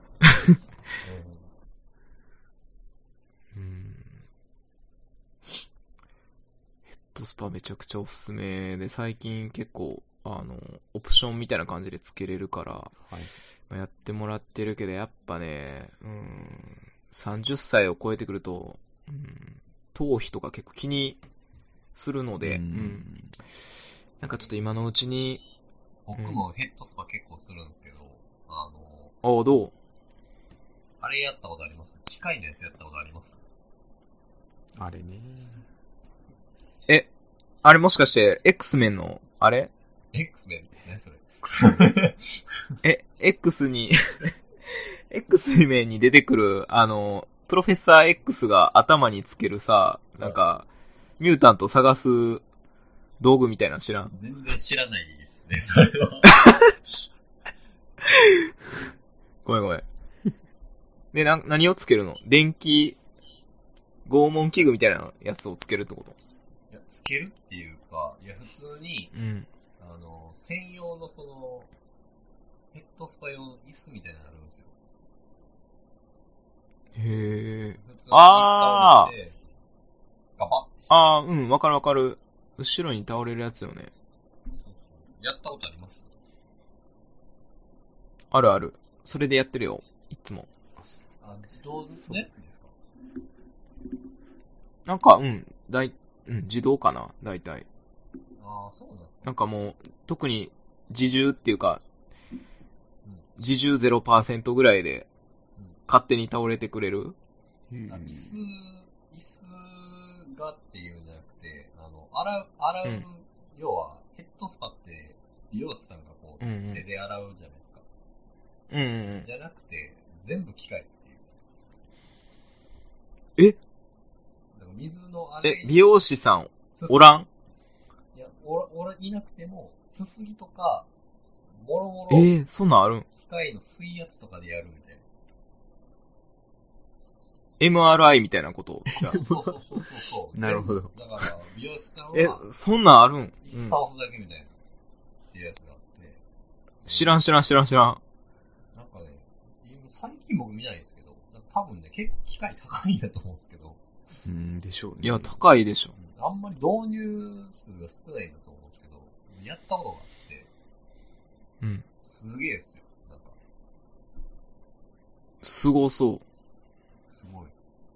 ヘッドスパめちゃくちゃおすすめで、最近結構、オプションみたいな感じでつけれるから、はい、やってもらってるけど、やっぱね、30歳を超えてくると、頭皮とか結構気にするので、なんかちょっと今のうちに、 僕もヘッドスパ結構するんですけど、 どう？ あれやったことあります？機械のやつやったことあります？ あれね。 あれもしかして、X メンの、あれ？ X メン何それれ X メンに出てくる、プロフェッサー X が頭につけるさ、なんか、ミュータント探す道具みたいなの知らん？ 全然知らないですね、それは。 ごめん。で、何をつけるの？電気、拷問器具みたいなやつをつけるってこと？ いや、つけるっていうか、いや、普通に、専用のヘッドスパ用の椅子みたいなのあるんですよ。 へー。 あー。ガバッてして。 わかる。後ろに倒れるやつよね。 やったことあります？ ある。それでやってるよ。いつも。 自動のやつですか？ なんか、自動かな、大体。 そうなんですか？ なんかもう、特に自重っていうか、自重 0% ぐらいで、勝手に倒れてくれる？ 椅子がっていうんじゃなくて、洗う、要は、ヘッドスパって、美容師さんがこう、手で洗うじゃないですか。じゃなくて、全部機械っていう。水のあれ。 美容師さん、おらん？ いや、俺いなくても、すすぎとか、もろもろ。 そんなんあるん？ 機械の水圧とかでやるみたいな。 MRI みたいなことそう。 なるほど。 だから、美容師さんは、 そんなんあるん？ 椅子倒すだけみたいな、っていうやつがあって。 知らん。 なんかね、最近僕見ないんですけど、多分ね、結構機械高いんだと思うんですけど。 でしょうね。 いや、高いでしょ。 あんまり導入数が少ないんだと思うんですけど、やったことがあって、すげえっすよ。なんか。 すごそう。 すごい。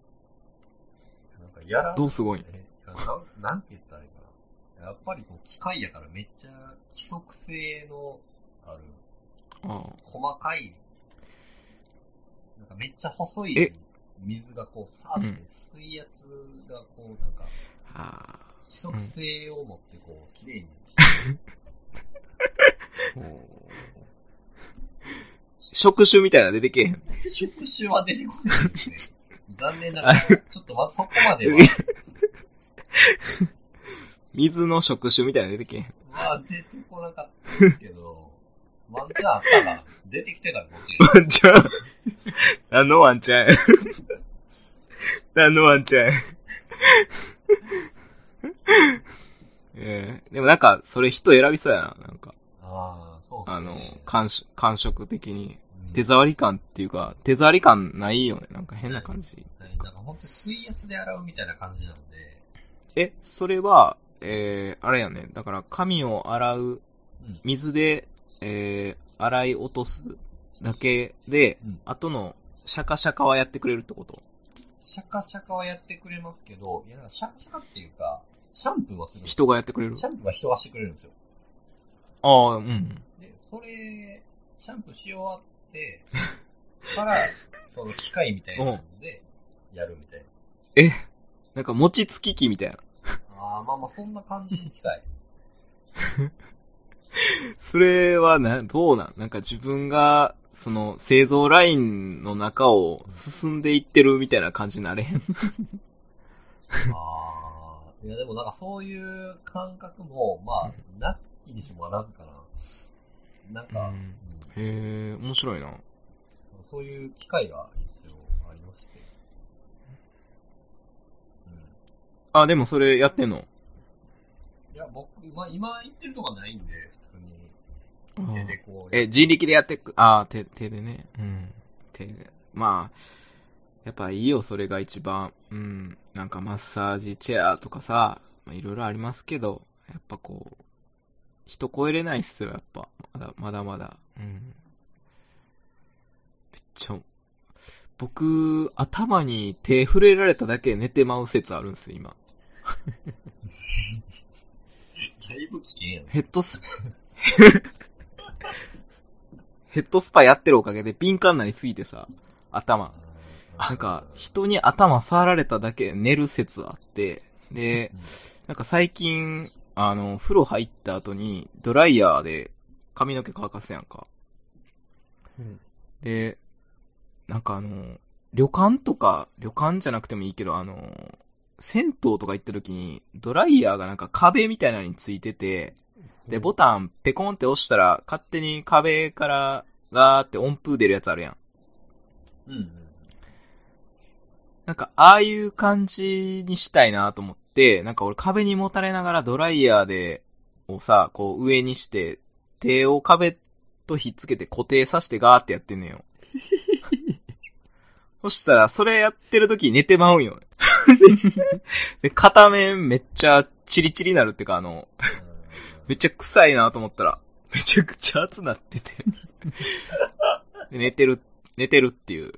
なんかどうすごい？ なんて言ったらいいかな。やっぱりこう機械やからめっちゃ規則性のある、細かい、なんかめっちゃ細い水がこうさーって水圧がこうなんか、規則性を持ってこう綺麗に。 触手みたいなの出てけへん。 触手は出てこないですね。残念ながら、ちょっとそこまでは。 水の触手みたいなの出てけへん。 出てこなかったですけど、ワンチャンあったら、出てきてたかもしれない。 ワンチャン何のワンチャンや。 でもなんか、それ人選びそうやな、なんか。 ああ、そうそうね。 感触的に。手触り感っていうか、手触り感ないよね。なんか変な感じ。 なんかほんと水圧で洗うみたいな感じなんで。 それは、あれやね。だから髪を洗う、水で、洗い落とすだけで、後のシャカシャカはやってくれるってこと？ シャカシャカはやってくれますけど、いや、シャカシャカっていうか、シャンプーはするんですよ。 人がやってくれる？ シャンプーは人がしてくれるんですよ。 ああ、うん。 で、それ、シャンプーし終わって、から、その機械みたいなので、やるみたいな。 なんか餅つき機みたいな。 ああ、まあまあそんな感じに近い。 それはどうなんか自分が、その製造ラインの中を進んでいってるみたいな感じになれへん。 ああ、いやでもなんかそういう感覚も、まあ、なきにしもあらずかな。なんか、 へえ、面白いな。 そういう機会が一応ありまして。 あ、でもそれやってんの？ いや、僕、まあ今言ってるとかないんで、普通に。手でこう。 人力でやってく、手でね。手で。まあ、やっぱいいよ、それが一番。なんかマッサージチェアとかさ、いろいろありますけど、やっぱこう、人超えれないっすよ、やっぱ。まだまだ。めっちゃ、僕、頭に手触れられただけで寝てまう説あるんですよ、今。 だいぶ危険やん。 ヘッドスパやってるおかげで敏感になりすぎてさ、頭。なんか、人に頭触られただけで寝る説あって、で、なんか最近、風呂入った後にドライヤーで髪の毛乾かすやんか。で、なんか旅館じゃなくてもいいけど、銭湯とか行った時に、ドライヤーがなんか壁みたいなのについてて、で、ボタンペコンって押したら、勝手に壁からガーって温風出るやつあるやん。なんか、ああいう感じにしたいなと思って、なんか俺壁にもたれながらドライヤーで、をさ、こう上にして、手を壁とひっつけて固定させてガーってやってんねんよ。そしたら、それやってる時寝てまうんよ。で、片面めっちゃチリチリになるってか、めっちゃ臭いなと思ったら、めちゃくちゃ熱なってて。で寝てるっていう。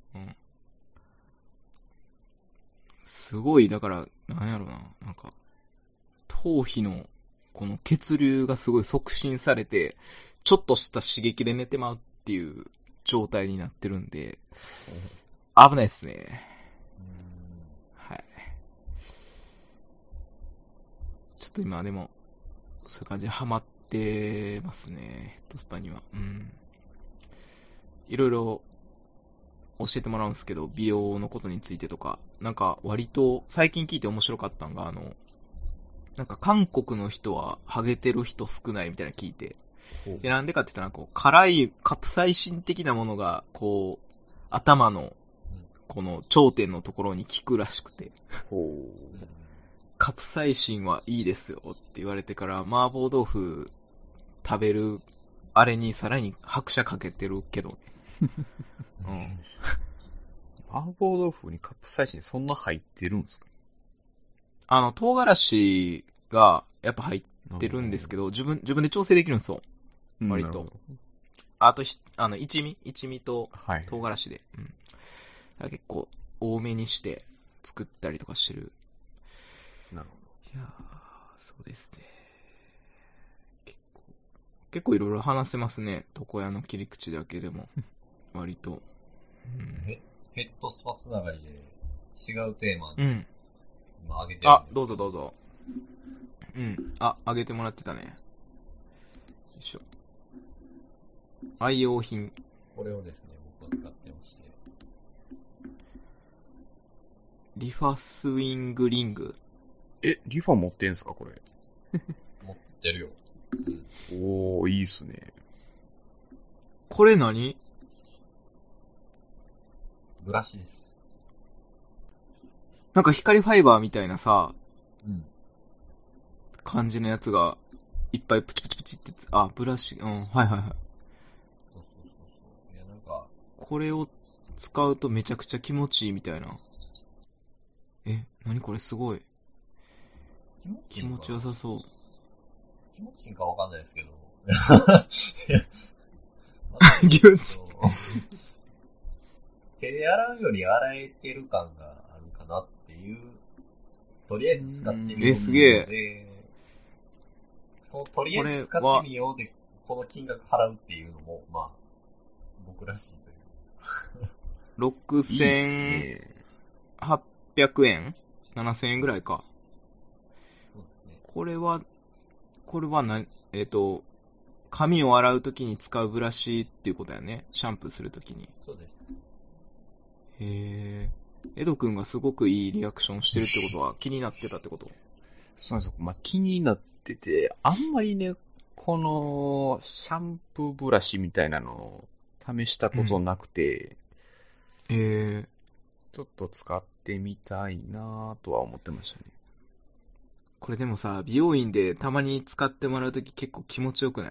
すごい、だから、なんやろな、なんか、頭皮の、この血流がすごい促進されて、ちょっとした刺激で寝てまうっていう状態になってるんで、危ないっすね。はい。ちょっと今でも、そういう感じでハマってますね、ヘッドスパには。いろいろ教えてもらうんですけど、美容のことについてとか、なんか割と最近聞いて面白かったんが、なんか韓国の人はハゲてる人少ないみたいな聞いて、でなんでかって言ったらこう辛いカプサイシン的なものがこう頭のこの頂点のところに効くらしくて、カプサイシンはいいですよって言われてから麻婆豆腐食べるあれにさらに拍車かけてるけどね。 麻婆豆腐にカプサイシンそんな入ってるんですか？ 唐辛子がやっぱ入ってるんですけど、自分で調整できるんですよ。割と。あと一味と唐辛子で。結構多めにして作ったりとかしてる。 なるほど。いやー、そうですね。結構いろいろ話せますね。床屋の切り口だけでも。割と。 ヘッドスパつながりで違うテーマに今上げてるんです。 どうぞどうぞ。上げてもらってたね。よいしょ。愛用品。 これをですね、僕は使ってまして。 リファスウィングリング。 リファ持ってんすかこれ？ 持ってるよ。 おー、いいっすね。 これ何？ ブラシです。 なんか光ファイバーみたいなさ、 感じのやつが、いっぱいプチプチプチって、ブラシ、はいはいはい。 そうそうそうそう。いや、なんか。 これを使うとめちゃくちゃ気持ちいいみたいな。何これすごい。気持ちよさそう。 気持ちいいんかわかんないですけど。 気持ち手で洗うより洗えてる感があるかなっていう、とりあえず使ってみよう。 すげえ。 とりあえず使ってみようで、この金額払うっていうのも、まあ、僕らしいという。 6800円 ?7000 円ぐらいか。 そうですね。 これは髪を洗うときに使うブラシっていうことやね。シャンプーするときに。 そうです。 エド君がすごくいいリアクションしてるってことは気になってたってこと？ そうなんですよ。まあ、気になってて、あんまりね、このシャンプーブラシみたいなのを試したことなくて、ちょっと使ってみたいなとは思ってましたね。 これでもさ、美容院でたまに使ってもらうとき結構気持ちよくない？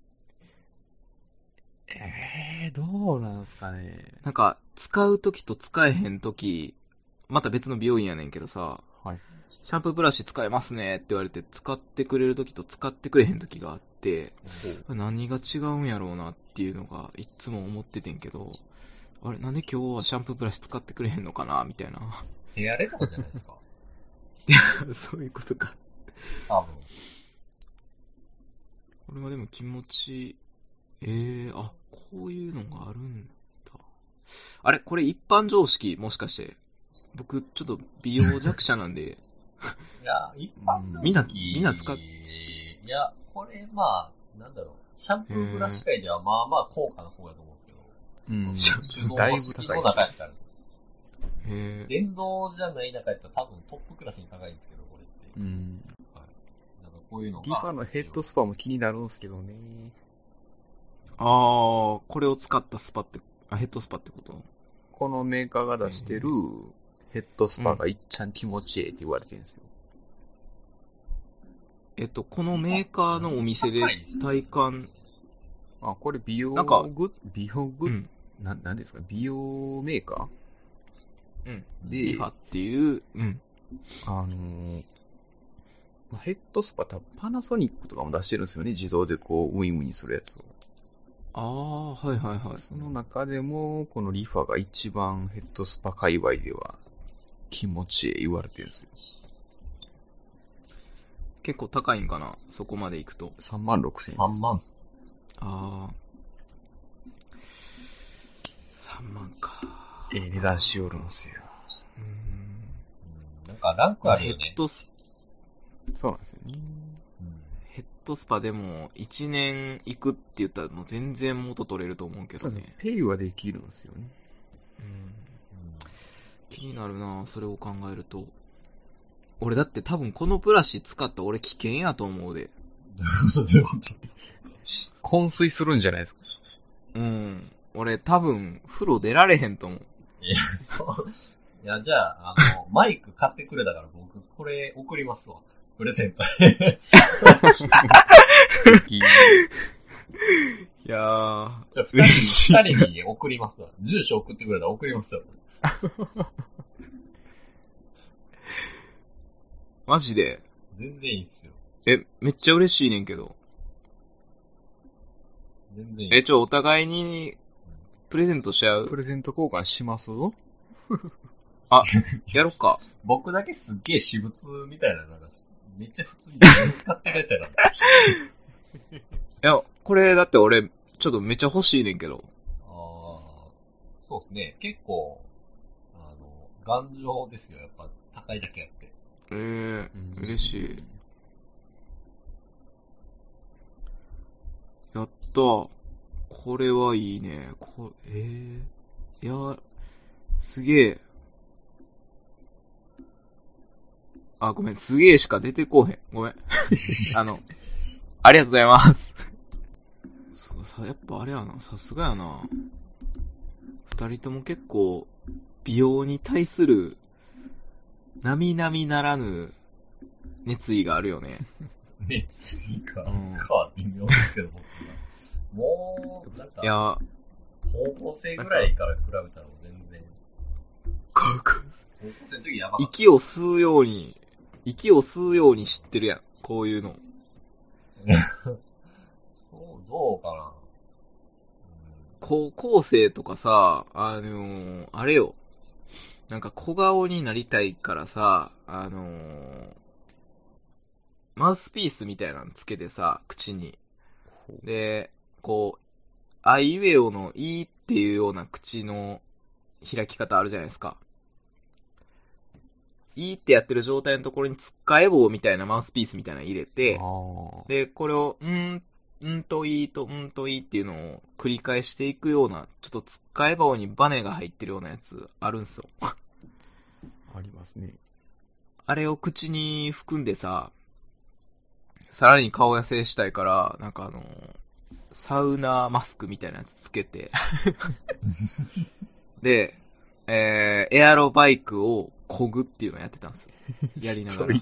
どうなんすかね。 なんか、使うときと使えへんとき、また別の美容院やねんけどさ、 はい。 シャンプーブラシ使えますねって言われて使ってくれるときと使ってくれへんときがあって、何が違うんやろうなっていうのがいつも思っててんけど、あれ、なんで今日はシャンプーブラシ使ってくれへんのかなみたいな。 手荒れとかじゃないですか。 そういうことか。 多分。 これはでも気持ち、こういうのがあるんだ。あれこれ一般常識もしかして。僕、ちょっと美容弱者なんで。 いや、一般常識。 みんな使っ、 いや、これ、まあ、なんだろう。シャンプーブラシ界ではまあまあ高価な方やと思うんですけど。 だいぶ手動の中やったら。 へ電動じゃない中やったら多分トップクラスに高いんですけど、これって。はい。なんかこういうのが。 リファのヘッドスパも気になるんですけどね。 これを使ったスパって、ヘッドスパってこと？ このメーカーが出してるヘッドスパがいっちゃん気持ちいいって言われてるんですよ。 このメーカーのお店で体感、 これ美容グッ、なんですか、美容メーカーで、 リファっていう、 ヘッドスパ多分パナソニックとかも出してるんですよね。自動でこうウィンウィンするやつを。 はいはいはい。 その中でも、このリファが一番ヘッドスパ界隈では気持ちいい言われてるんですよ。 結構高いんかなそこまで行くと。 36,000円。 3万っす。 3万か。 値段しよるんですよ。 なんかランクあるよね。 ヘッドスそうなんですよね。 ヘッドスパでも1年行くって言ったらもう全然元取れると思うけどね。 ペイはできるんですよね。 気になるなそれを考えると。俺だって多分このブラシ使った俺危険やと思うで。 昏睡するんじゃないですか。 俺多分風呂出られへんと思う。 いや、そう。いや、じゃあ、マイク買ってくれたから僕、これ送りますわ。プレゼント。 いやー。 じゃあ二人に送りますわ。住所送ってくれたら送りますよ。 マジで全然いいっすよ。 めっちゃ嬉しいねんけど。 全然いい。 お互いに、プレゼントしちゃう？ プレゼント交換しますやろっか。 僕だけすっげえ私物みたいな、なんか、めっちゃ普通に使ってるやつやな。 いや、これだって俺、ちょっとめっちゃ欲しいねんけど。 そうですね。結構、頑丈ですよ。やっぱ、高いだけあって。 嬉しい。やったー。これはいいね。いや、すげえ。ごめん、すげえしか出てこうへん。ごめん。ありがとうございます。やっぱあれやな、さすがやな。二人とも結構、美容に対する、並々ならぬ、 熱意があるよね。 熱意が微妙ですけど、僕は。もう、なんか、 いや、 高校生ぐらいから比べたら全然。 高校生の時やばかった。 息を吸うように知ってるやん。こういうの。 そう、どうかな。 高校生とかさ、あれよ。なんか小顔になりたいからさ、マウスピースみたいなのつけてさ、口に。で、こう、あいうえおのいっていうような口の開き方あるじゃないですか。いってやってる状態のところにつっかえ棒みたいなマウスピースみたいなの入れて、で、これを、んといっていうのを繰り返していくような、ちょっとつっかえ棒にバネが入ってるようなやつあるんすよ。 ありますね。 あれを口に含んでさ、さらに顔痩せしたいから、なんかサウナマスクみたいなやつつけて、で、エアロバイクを漕ぐっていうのをやってたんですよ。やりながら。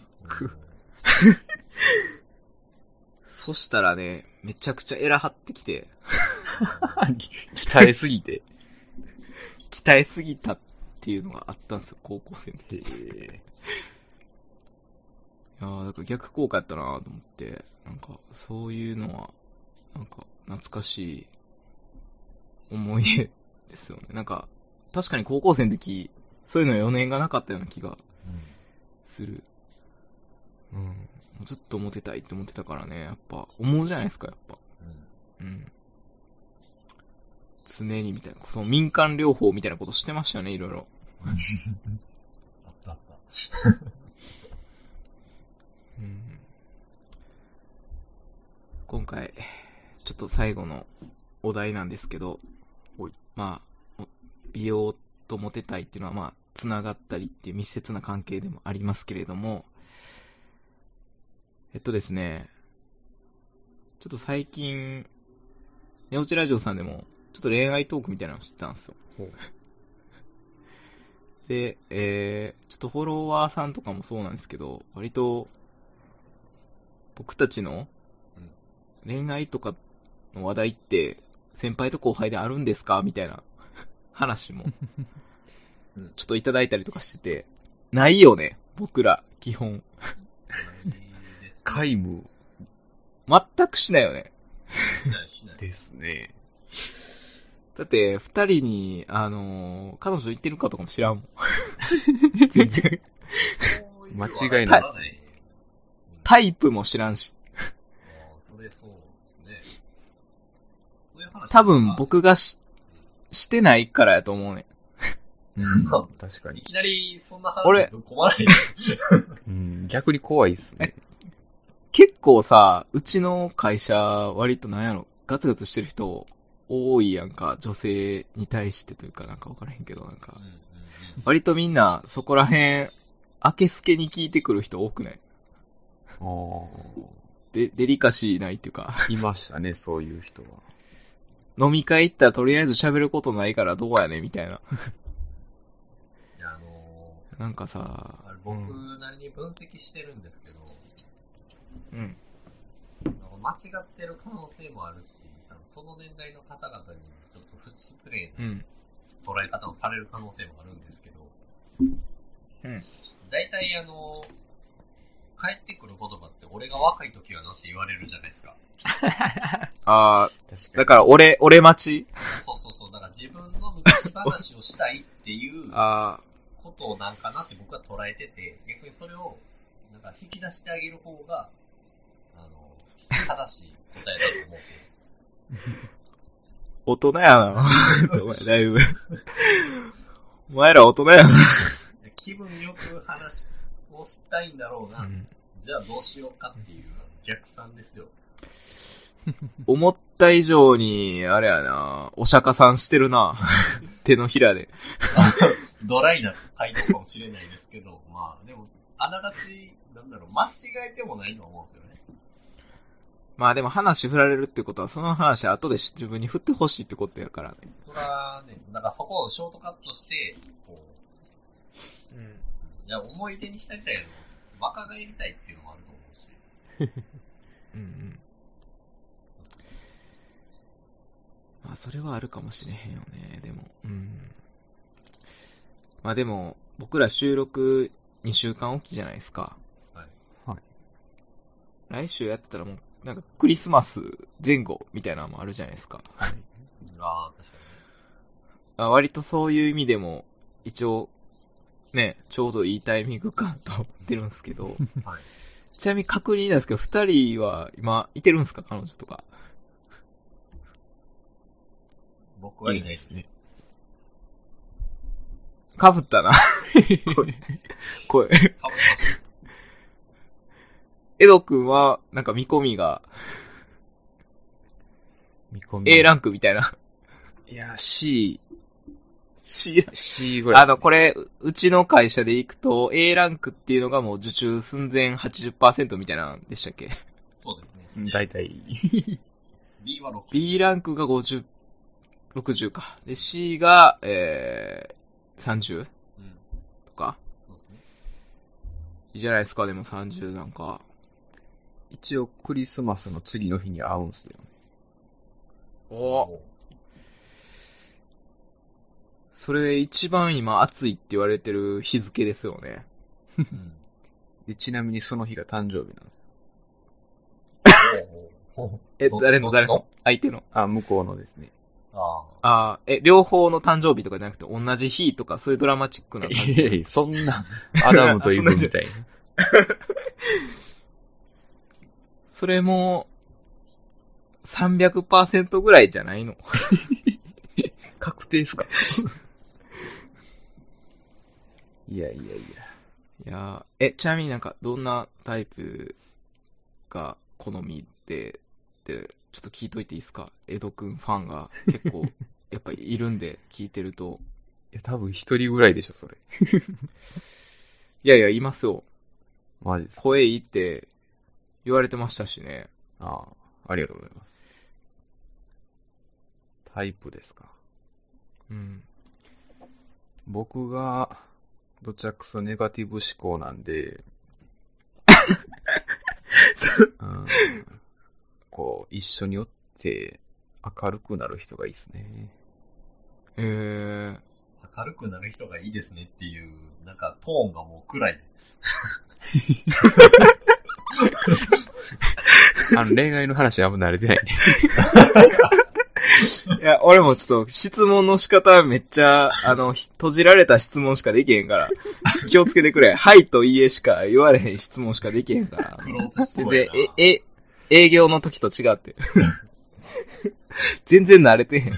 そしたらね、めちゃくちゃエラ張ってきて。 鍛えすぎて。 鍛えすぎたっていうのがあったんですよ、高校生の時。いやー、だから逆効果やったなと思って、なんか、そういうのは、なんか、懐かしい思い出ですよね。なんか、確かに高校生の時、そういうの4年がなかったような気がする。もうずっとモテたいって思ってたからね、やっぱ、思うじゃないですか、やっぱ。常にみたいな、その民間療法みたいなことしてましたよね、いろいろ。 あったあった。 今回、ちょっと最後のお題なんですけど、まあ、美容とモテたいっていうのはまあ、つながったりっていう密接な関係でもありますけれども、ですね、ちょっと最近、ネオチラジオさんでも、ちょっと恋愛トークみたいなのをしてたんですよ。で、ちょっとフォロワーさんとかもそうなんですけど、割と、僕たちの恋愛とかの話題って、先輩と後輩であるんですかみたいな話も、ちょっといただいたりとかしてて、ないよね、僕ら、基本。 皆無。 全くしないよね。 しない。 ですね。 だって、二人に、彼女いてるかとかも知らんもん。全然。 間違いない。 タイプも知らんし。 それそうですね。そういう話多分僕がしてないからやと思うね。 確かに。 いきなりそんな話ぶっ込まないで。 逆に怖いっすね。 結構さ、うちの会社割となんやろ、ガツガツしてる人多いやんか、女性に対してというかなんかわからへんけどなんか、割とみんなそこら辺、明けすけに聞いてくる人多くない？デリカシーないっていうか。 いましたね、そういう人は。 飲み会行ったらとりあえず喋ることないからどうやねみたいな。 いやなんかさ、 僕なりに分析してるんですけど、間違ってる可能性もあるし、その年代の方々にちょっと不失礼な捉え方をされる可能性もあるんですけど、大体返ってくる言葉って俺が若い時はなって言われるじゃないですか。 だから俺待ち？ そう。だから自分の昔話をしたいっていうことなんかなって僕は捉えてて、逆にそれをなんか引き出してあげる方が正しい答えだと思って。 大人やな。お前だいぶ。お前ら大人やな。 気分よく話をしたいんだろうな。じゃあどうしようかっていう逆算ですよ。 思った以上に、あれやな、お釈迦さんしてるな。手のひらで。 ドライな回答かもしれないですけど、まあでも、あながち、間違えてもないと思うんですよね。 まあでも話振られるってことは、その話後で自分に振ってほしいってことやからね。 そらね、だからそこをショートカットして、こう、じゃあ思い出に浸りたいの若返りたいっていうのもあると思うし。 うんうん。まあ、それはあるかもしれへんよね、でも。うん。まあでも、僕ら収録2週間おきじゃないですか。 はい。 はい。 来週やってたらもう、なんかクリスマス前後みたいなのもあるじゃないですか。 はい。ああ、確かに。 割とそういう意味でも、一応、ね、ちょうどいいタイミングかと思ってるんですけど。はい。ちなみに確認なんですけど、二人は今、いてるんですか彼女とか。 僕はいないですね。 かぶったな。声。かぶった。エド君は、なんか見込みが、A ランクみたいな。 いや、C ぐらい、ね。これ、うちの会社で行くと、A ランクっていうのがもう受注寸前 80% みたいなんでしたっけ？ そうですね。 だいたい。 B は60。 B ランクが50、60か。で、C が、30？ うん。とか。そうですね。いいじゃないですか、でも30なんか。 一応クリスマスの次の日に会うんすよ。 おそれ一番今暑いって言われてる日付ですよね。 でちなみにその日が誕生日なんですよ。誰の相手の？ 向こうのですね。 両方の誕生日とかじゃなくて同じ日とかそういうドラマチックな感じ。 いやそんな、アダムとイブみたいな。 それも、300% ぐらいじゃないの？ 確定っすか？いや。 ちなみになんか、どんなタイプが好みで、ちょっと聞いといていいですか？エドくんファンが結構、やっぱりいるんで、聞いてると。 いや、多分一人ぐらいでしょ、それ。 いや、いますよ。 マジですか？ 声いいって言われてましたしね。 ありがとうございます。タイプですか？ うん。 僕が、どちらくそネガティブ思考なんで、こう、一緒におって明るくなる人がいいですね。 明るくなる人がいいですねっていう、なんかトーンがもう暗い。 恋愛の話はあんま慣れてないね。 いや、俺もちょっと質問の仕方めっちゃ、閉じられた質問しかできへんから、気をつけてくれ。はいといいえしか言われへん質問しかできへんから。で、営業の時と違って。全然慣れてへん。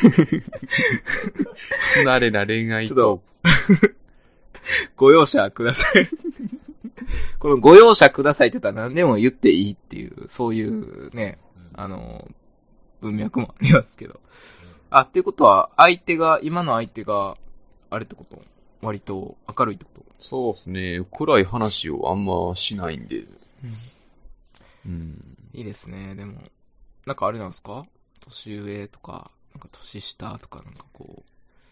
不慣れな恋愛と。 ちょっと、ご容赦ください。このご容赦くださいって言ったら何でも言っていいっていう、そういうね、文脈もありますけど。っていうことは、今の相手が、あれってこと？割と明るいってこと？ そうですね。暗い話をあんましないんで。 いいですね。でも、なんかあれなんですか？年上とか、なんか年下とかなんかこ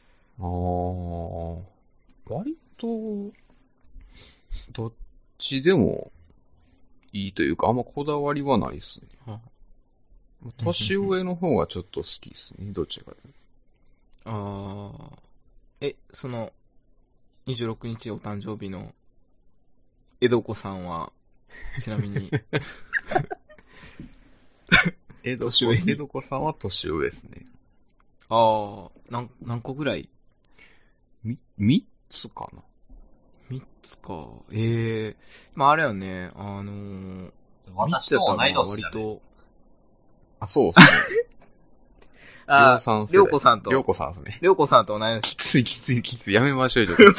う。割と、どっちでもいいというか、あんまこだわりはないですね。年上の方がちょっと好きですね。どっちかで。 その、26日お誕生日の、江戸子さんは、ちなみに、 江戸子さんは年上ですね。 何個ぐらい ?3 つかな。 3つか。まああれよね、 私と同い年だね。割と、 そうっすね。 りょうこさんと。 りょうこさんですね。 りょうこさんと同い年。 きつい。やめましょうよ、ちょっ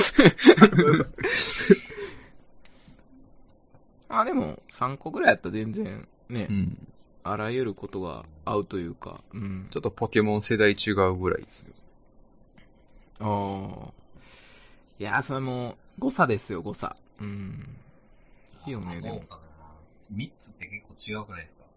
と。でも、3個ぐらいやったら全然、ね、あらゆることが合うというか、 ちょっとポケモン世代違うぐらいですよ。いや、それも、誤差ですよ、誤差。いいよね、でも。 3つって結構違うくないですか？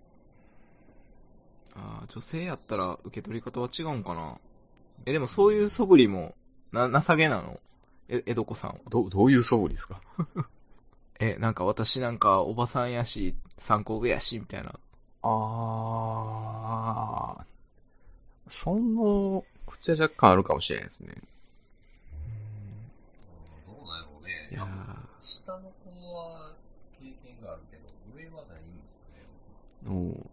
女性やったら受け取り方は違うんかな。でもそういう素振りも、情けなの？江戸子さんは。 どういう素振りですか？ なんか私なんかおばさんやし、3個上やし、みたいな。 その口は若干あるかもしれないですね。 どうなんやろうね。 いや下の子は経験があるけど、上はないんですね。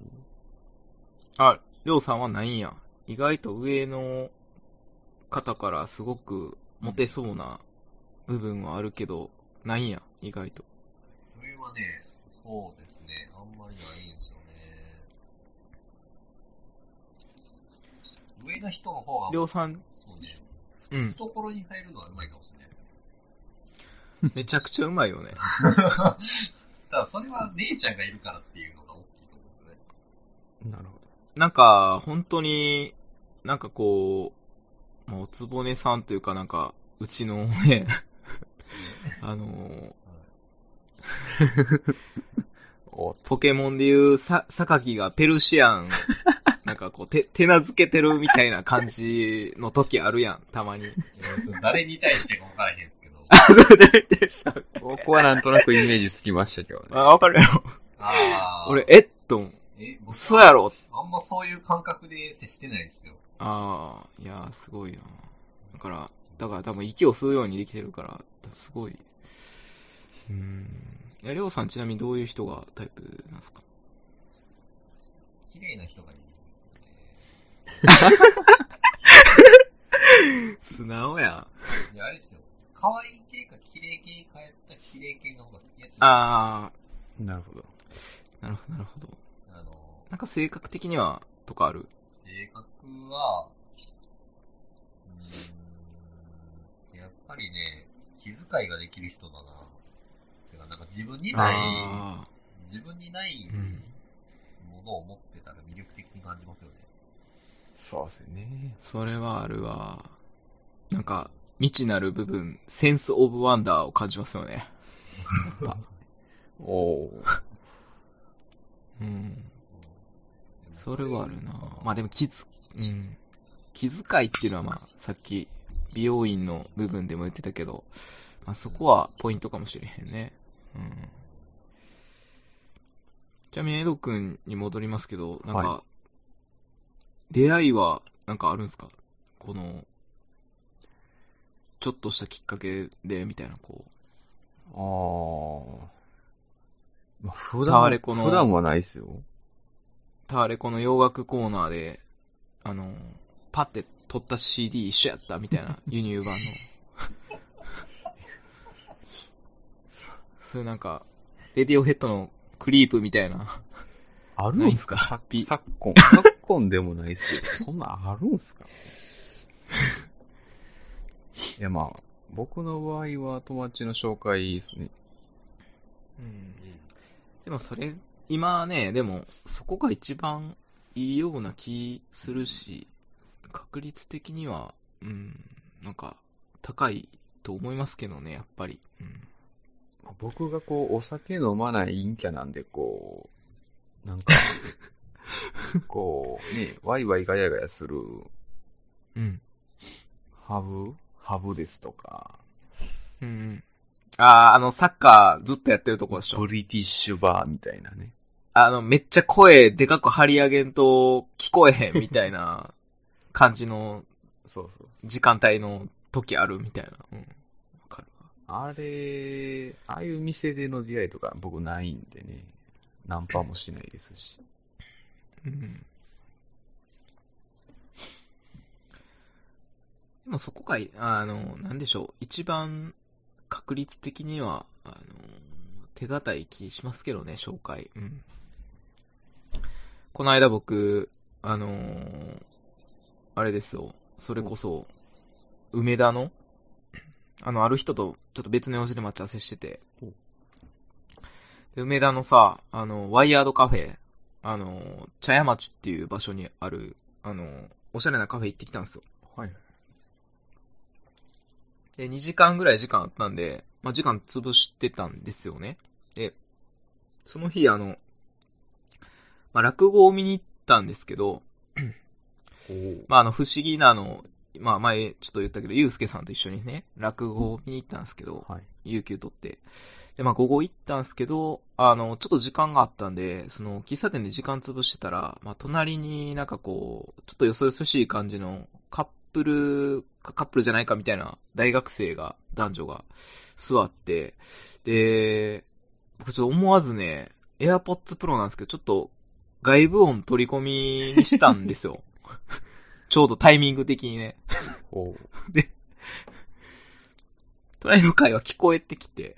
りょうさんはないんや。意外と上の方からすごくモテそうな部分はあるけど、ないんや、意外と。 上はね、そうですね、あんまりないんですよね。上の人の方が、 りょうさん、 そうね、 懐に入るのはうまいかもしれないですね。めちゃくちゃうまいよね。 ただそれは姉ちゃんがいるからっていうのが大きいと思うんですね。 なるほど。 なんか、本当に、なんかこう、おつぼねさんというかなんか、うちのね、ポケモンでいう榊がペルシアン、なんかこう、手なずけてるみたいな感じの時あるやん、たまに。 誰に対してか分からへんすけど。 それででしょ。 僕はなんとなくイメージつきましたけどね。 わかるやろ。俺、嘘やろ。 あんまそういう感覚で接してないですよ。 いやー、すごいな。だから多分息を吸うようにできてるから、すごい。りょうさんちなみにどういう人がタイプなんですか？ 綺麗な人がいいんですよね。素直やん。いや、あれですよ。可愛い系か綺麗系かやったら綺麗系の方が好きやったんですよ。 なるほど。 なるほど。なんか性格的には、とかある？ 性格は、やっぱりね、気遣いができる人だな。てか、なんか自分にないものを持ってたら魅力的に感じますよね。 そうですね。 それはあるわ。なんか、未知なる部分、センスオブワンダーを感じますよね。それはあるな。まあでも気遣いっていうのはまあ、さっき、美容院の部分でも言ってたけど、まあそこはポイントかもしれへんね。ちなみにエド君に戻りますけど、なんか、出会いはなんかあるんですか？この、ちょっとしたきっかけで、みたいな、こう。普段はないっすよ。 タワレコの洋楽コーナーで、パって撮った CD 一緒やったみたいな、輸入版の。そういうなんか、レディオヘッドのクリープみたいな。 あるんすか？昨今でもないっすよ。そんなあるんすか？いやまあ、僕の場合は友達の紹介ですね。 でもそれ、今ね、でも、そこが一番いいような気するし、確率的には、なんか、高いと思いますけどね、やっぱり。 僕がこう、お酒飲まない陰キャなんで、こう、なんか、こう、ね、ワイワイガヤガヤする、ハブですとか。 サッカーずっとやってるとこでしょ。 ブリティッシュバーみたいなね。 めっちゃ声でかく張り上げんと聞こえへんみたいな感じの時間帯の時あるみたいな。わかるわ。ああいう店での出会いとか僕ないんでね。ナンパもしないですし。 でもそこが、なんでしょう。一番確率的には、手堅い気しますけどね、紹介。この間僕、あれですよ。それこそ、梅田の、ある人とちょっと別の用事で待ち合わせしてて、で梅田のさ、ワイヤードカフェ、茶屋町っていう場所にある、おしゃれなカフェ行ってきたんですよ。で、2時間ぐらい時間あったんで、まあ、時間潰してたんですよね。で、その日まあ、落語を見に行ったんですけど、まあ、不思議なまあ、前ちょっと言ったけど、ゆうすけさんと一緒にね、落語を見に行ったんですけど、 有給取って。で、まあ午後行ったんすけど、ちょっと時間があったんで、その、喫茶店で時間潰してたら、まあ隣になんかこう、ちょっとよそよそしい感じのカップルじゃないかみたいな大学生が、男女が座って、で、僕ちょっと思わずね、AirPods Pro なんですけど、ちょっと外部音取り込みにしたんですよ。ちょうどタイミング的にね。で、隣の会話聞こえてきて。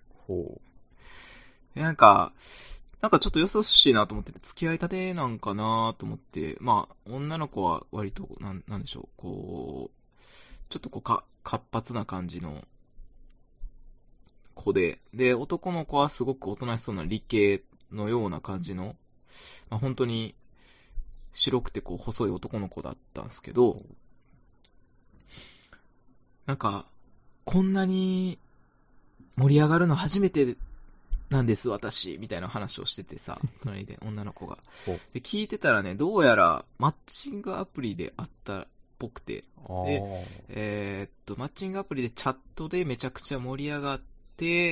なんかちょっとよそしいなと思って、付き合いたてなんかなと思って、まあ、女の子は割と、なんでしょう、こう、ちょっとこう活発な感じの子で、男の子はすごくおとなしそうな理系のような感じの、まあ、本当に白くてこう細い男の子だったんですけど、なんか、こんなに盛り上がるの初めてなんです私、みたいな話をしててさ、隣で女の子が。で、聞いてたらね、どうやらマッチングアプリであったっぽくて、で、マッチングアプリでチャットでめちゃくちゃ盛り上がって、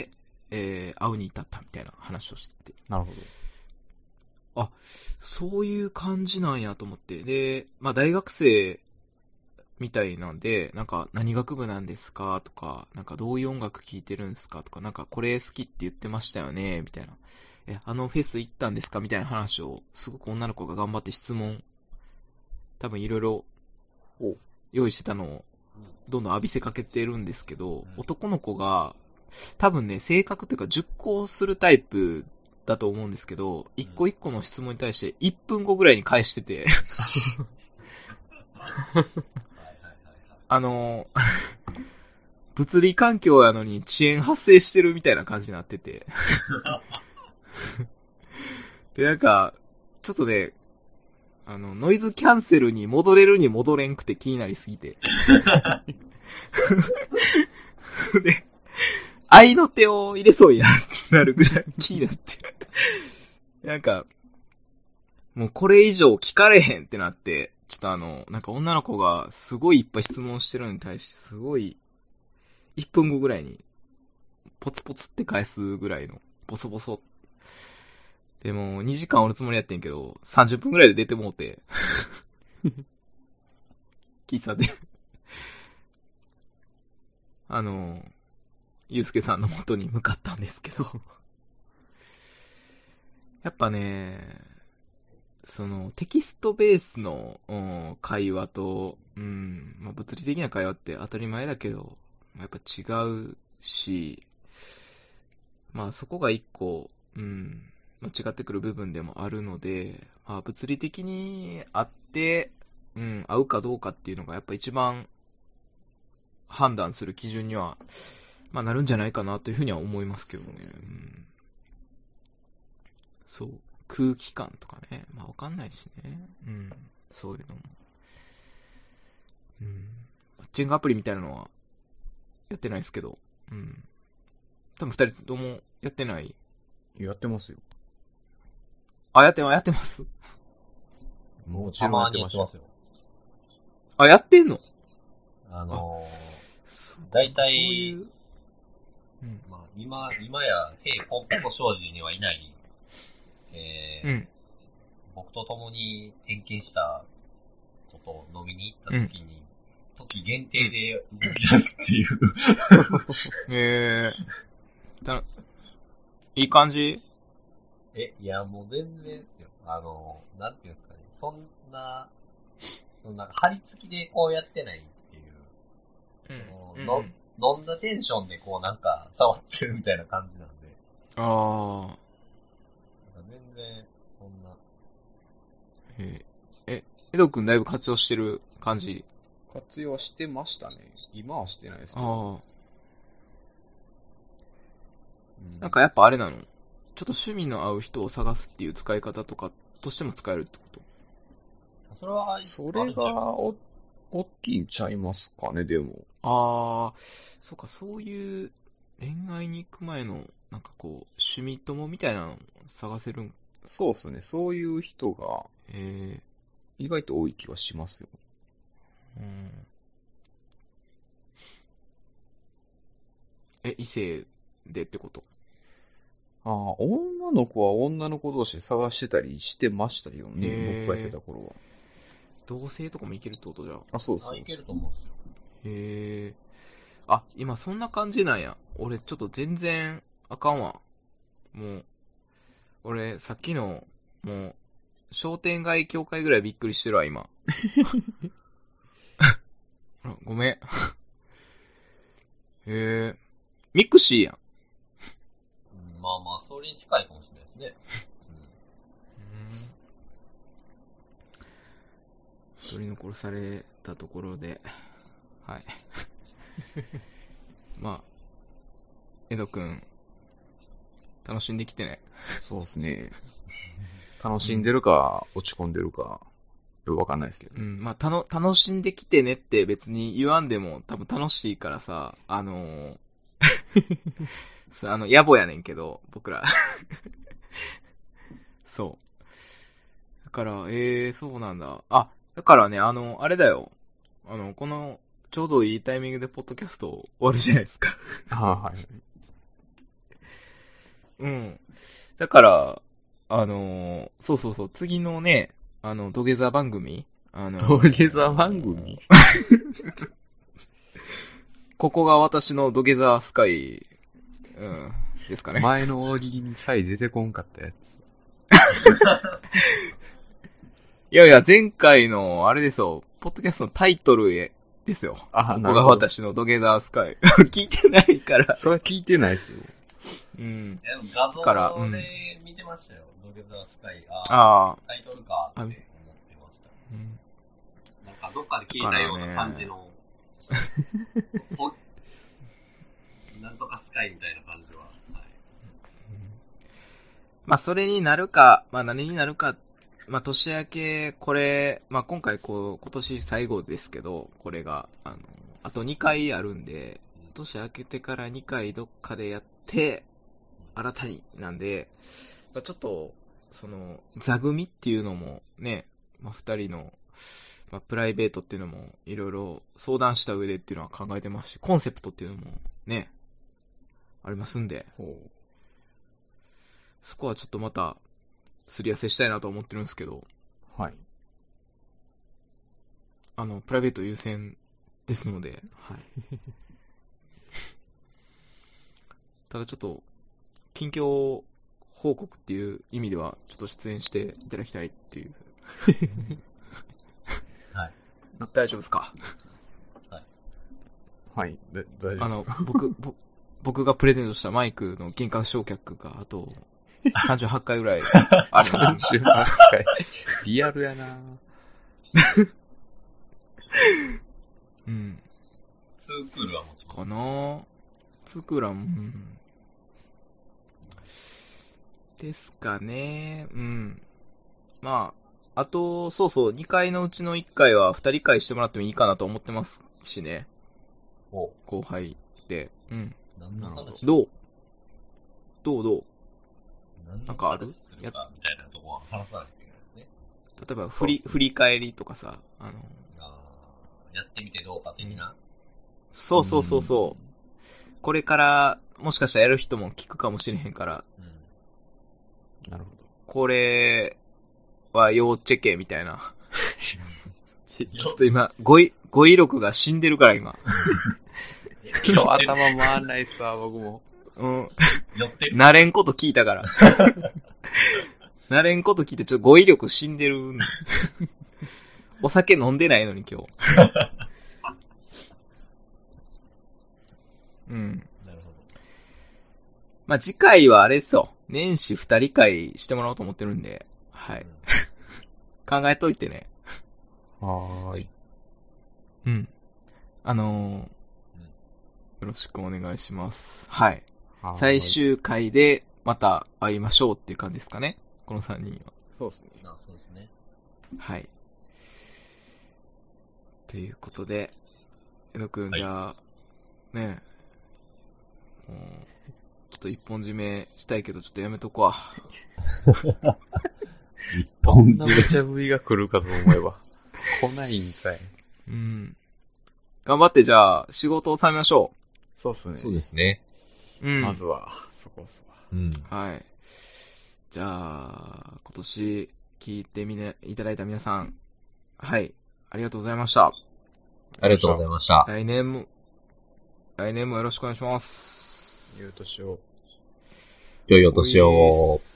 会うに至ったみたいな話をしてて。 なるほど。あ、そういう感じなんやと思って。で、まあ大学生みたいなんで、なんか何学部なんですかとか、なんかどういう音楽聴いてるんですかとか、なんかこれ好きって言ってましたよねみたいな。あのフェス行ったんですかみたいな話を、すごく女の子が頑張って質問、多分いろいろ用意してたのを、どんどん浴びせかけてるんですけど、男の子が、多分ね、性格というか熟考するタイプだと思うんですけど、一個一個の質問に対して1分後ぐらいに返してて、物理環境やのに遅延発生してるみたいな感じになってて。で、なんか、ちょっとね、ノイズキャンセルに戻れるに戻れんくて気になりすぎて。で、愛の手を入れそうやってなるぐらい気になって。なんか、もうこれ以上聞かれへんってなって、ちょっとなんか女の子がすごいいっぱい質問してるのに対してすごい、1分後ぐらいに、ポツポツって返すぐらいの、ボソボソ。でも、2時間おるつもりやってんけど、30分ぐらいで出てもうて。喫茶で。ゆうすけさんの元に向かったんですけど。やっぱね、その、テキストベースの、会話と、まあ、物理的な会話って当たり前だけど、やっぱ違うし、まあそこが一個、間違ってくる部分でもあるので、まあ物理的に会って、合うかどうかっていうのがやっぱ一番判断する基準には、まあなるんじゃないかなというふうには思いますけどね。そう。空気感とかね。まあわかんないしね。そういうのも。マッチングアプリみたいなのはやってないですけど。多分二人ともやってない。 やってますよ。 あ、やってます。 もちろんやってますよ。 あ、やってんの？ だいたい、まあ、今や、ポンポコ庄司にはいない、僕と共に点検したことを飲みに行った時に、時限定で動き出すっていう。 いい感じ？ いや、もう全然ですよ。なんていうんですかね。そんな張り付きでこうやってないっていう。飲んだテンションでこうなんか触ってるみたいな感じなんで。全然、そんな。 江戸くんだいぶ活用してる感じ？ 活用してましたね。今はしてないですけど。 なんかやっぱあれなの？ちょっと趣味の合う人を探すっていう使い方とかとしても使えるってこと？ それが大きいんちゃいますかね、でも。 そうか、そういう恋愛に行く前の、なんかこう、趣味友みたいなのを探せるん？ そうですね、そういう人が、意外と多い気はしますよ。 異性でってこと？ ああ、女の子は女の子同士探してたりしてましたよね、僕がやってた頃は。 同性とかもいけるってことじゃん。 あ、そうそう。 いけると思うんですよ。 へえ。あ、今そんな感じなんや。俺ちょっと全然あかんわ。もう、俺さっきの、もう、商店街協会ぐらいびっくりしてるわ、今。ごめん。へえ。ミクシーやん。 まあまあ、それに近いかもしれないですね。 取り残されたところで、はい。まあ、エドくん、楽しんできてね。 そうですね。楽しんでるか、落ち込んでるか、よくわかんないですけど。 まあ、楽しんできてねって別に言わんでも多分楽しいからさ、野暮やねんけど、僕ら。そう。だから、そうなんだ。あ、だからね、あれだよ。この、ちょうどいいタイミングでポッドキャスト終わるじゃないですか。 はい。 うん。だから、そう、次のね、土下座番組土下座番組ここが私の土下座スカイ、ですかね。 前の大喜利にさえ出てこんかったやつ。 いやいや、前回の、あれですよ、ポッドキャストのタイトルですよ。 あ、 ここが私の土下座スカイ。聞いてないから。 それは聞いてないですよ。 でも画像で見てましたよ。土下座スカイ。タイトルかって思ってました。なんかどっかで聞いたような感じの、なんとかスカイみたいな感じは。はい、 まあ、それになるか、まあ、何になるか、まあ、年明け、これ、まあ、今回今年最後ですけど、これが、あと2回あるんで、年明けてから2回どっかでやって、新たになんで、まあ、ちょっと、座組っていうのもね、まあ、2人の、まあ、プライベートっていうのもいろいろ相談した上でっていうのは考えてますし、コンセプトっていうのもね、ありますんで、そこはちょっとまた、すり合わせしたいなと思ってるんですけど、 はい。 プライベート優先ですので、はい。ただちょっと、近況報告っていう意味では、ちょっと出演していただきたいっていう。 はい。 大丈夫ですか？ はい。はい。大丈夫ですか？ 僕がプレゼントしたマイクの幻覚焼却が、あと、38回ぐらいある。38回。リアルやなうん。 ツークールは持ちます。 かなツークーラー、ですかね。まあ、あと、そうそう、2回のうちの1回は2人会してもらってもいいかなと思ってますしね。後輩で。 何の話？ どうなんかある？するかみたいなとこは話さないといけないですね。 例えば振り返りとかさ、 やってみてどうか的な。 そう。これからもしかしたらやる人も聞くかもしれへんから。 なるほど。 これは要チェケみたいな。ちょっと今語彙力が死んでるから今。 今日頭回んないっすわ僕も。 慣れんこと聞いたから。慣れんこと聞いてちょっと語彙力死んでる。お酒飲んでないのに今日。 なるほど。 まあ、次回はあれですよ。年始2人会してもらおうと思ってるんで、はい。考えといてね。 はーい。 よろしくお願いします。はい。最終回でまた会いましょうっていう感じですかね。この3人は。 そうですね。 そうですね。 はい。ということで、江戸くん、じゃあ、ねえ、もう、ちょっと一本締めしたいけど、ちょっとやめとこわ。 一本締め。めちゃぶりが来るかと思えば。来ないんかい。 頑張ってじゃあ、仕事を収めましょう。 そうっすね。 そうですね。 まずは、そこそこ。 はい。じゃあ、今年聞いていただいた皆さん、はい、ありがとうございました。 ありがとうございました。 来年もよろしくお願いします。 良いお年を。 良いお年を。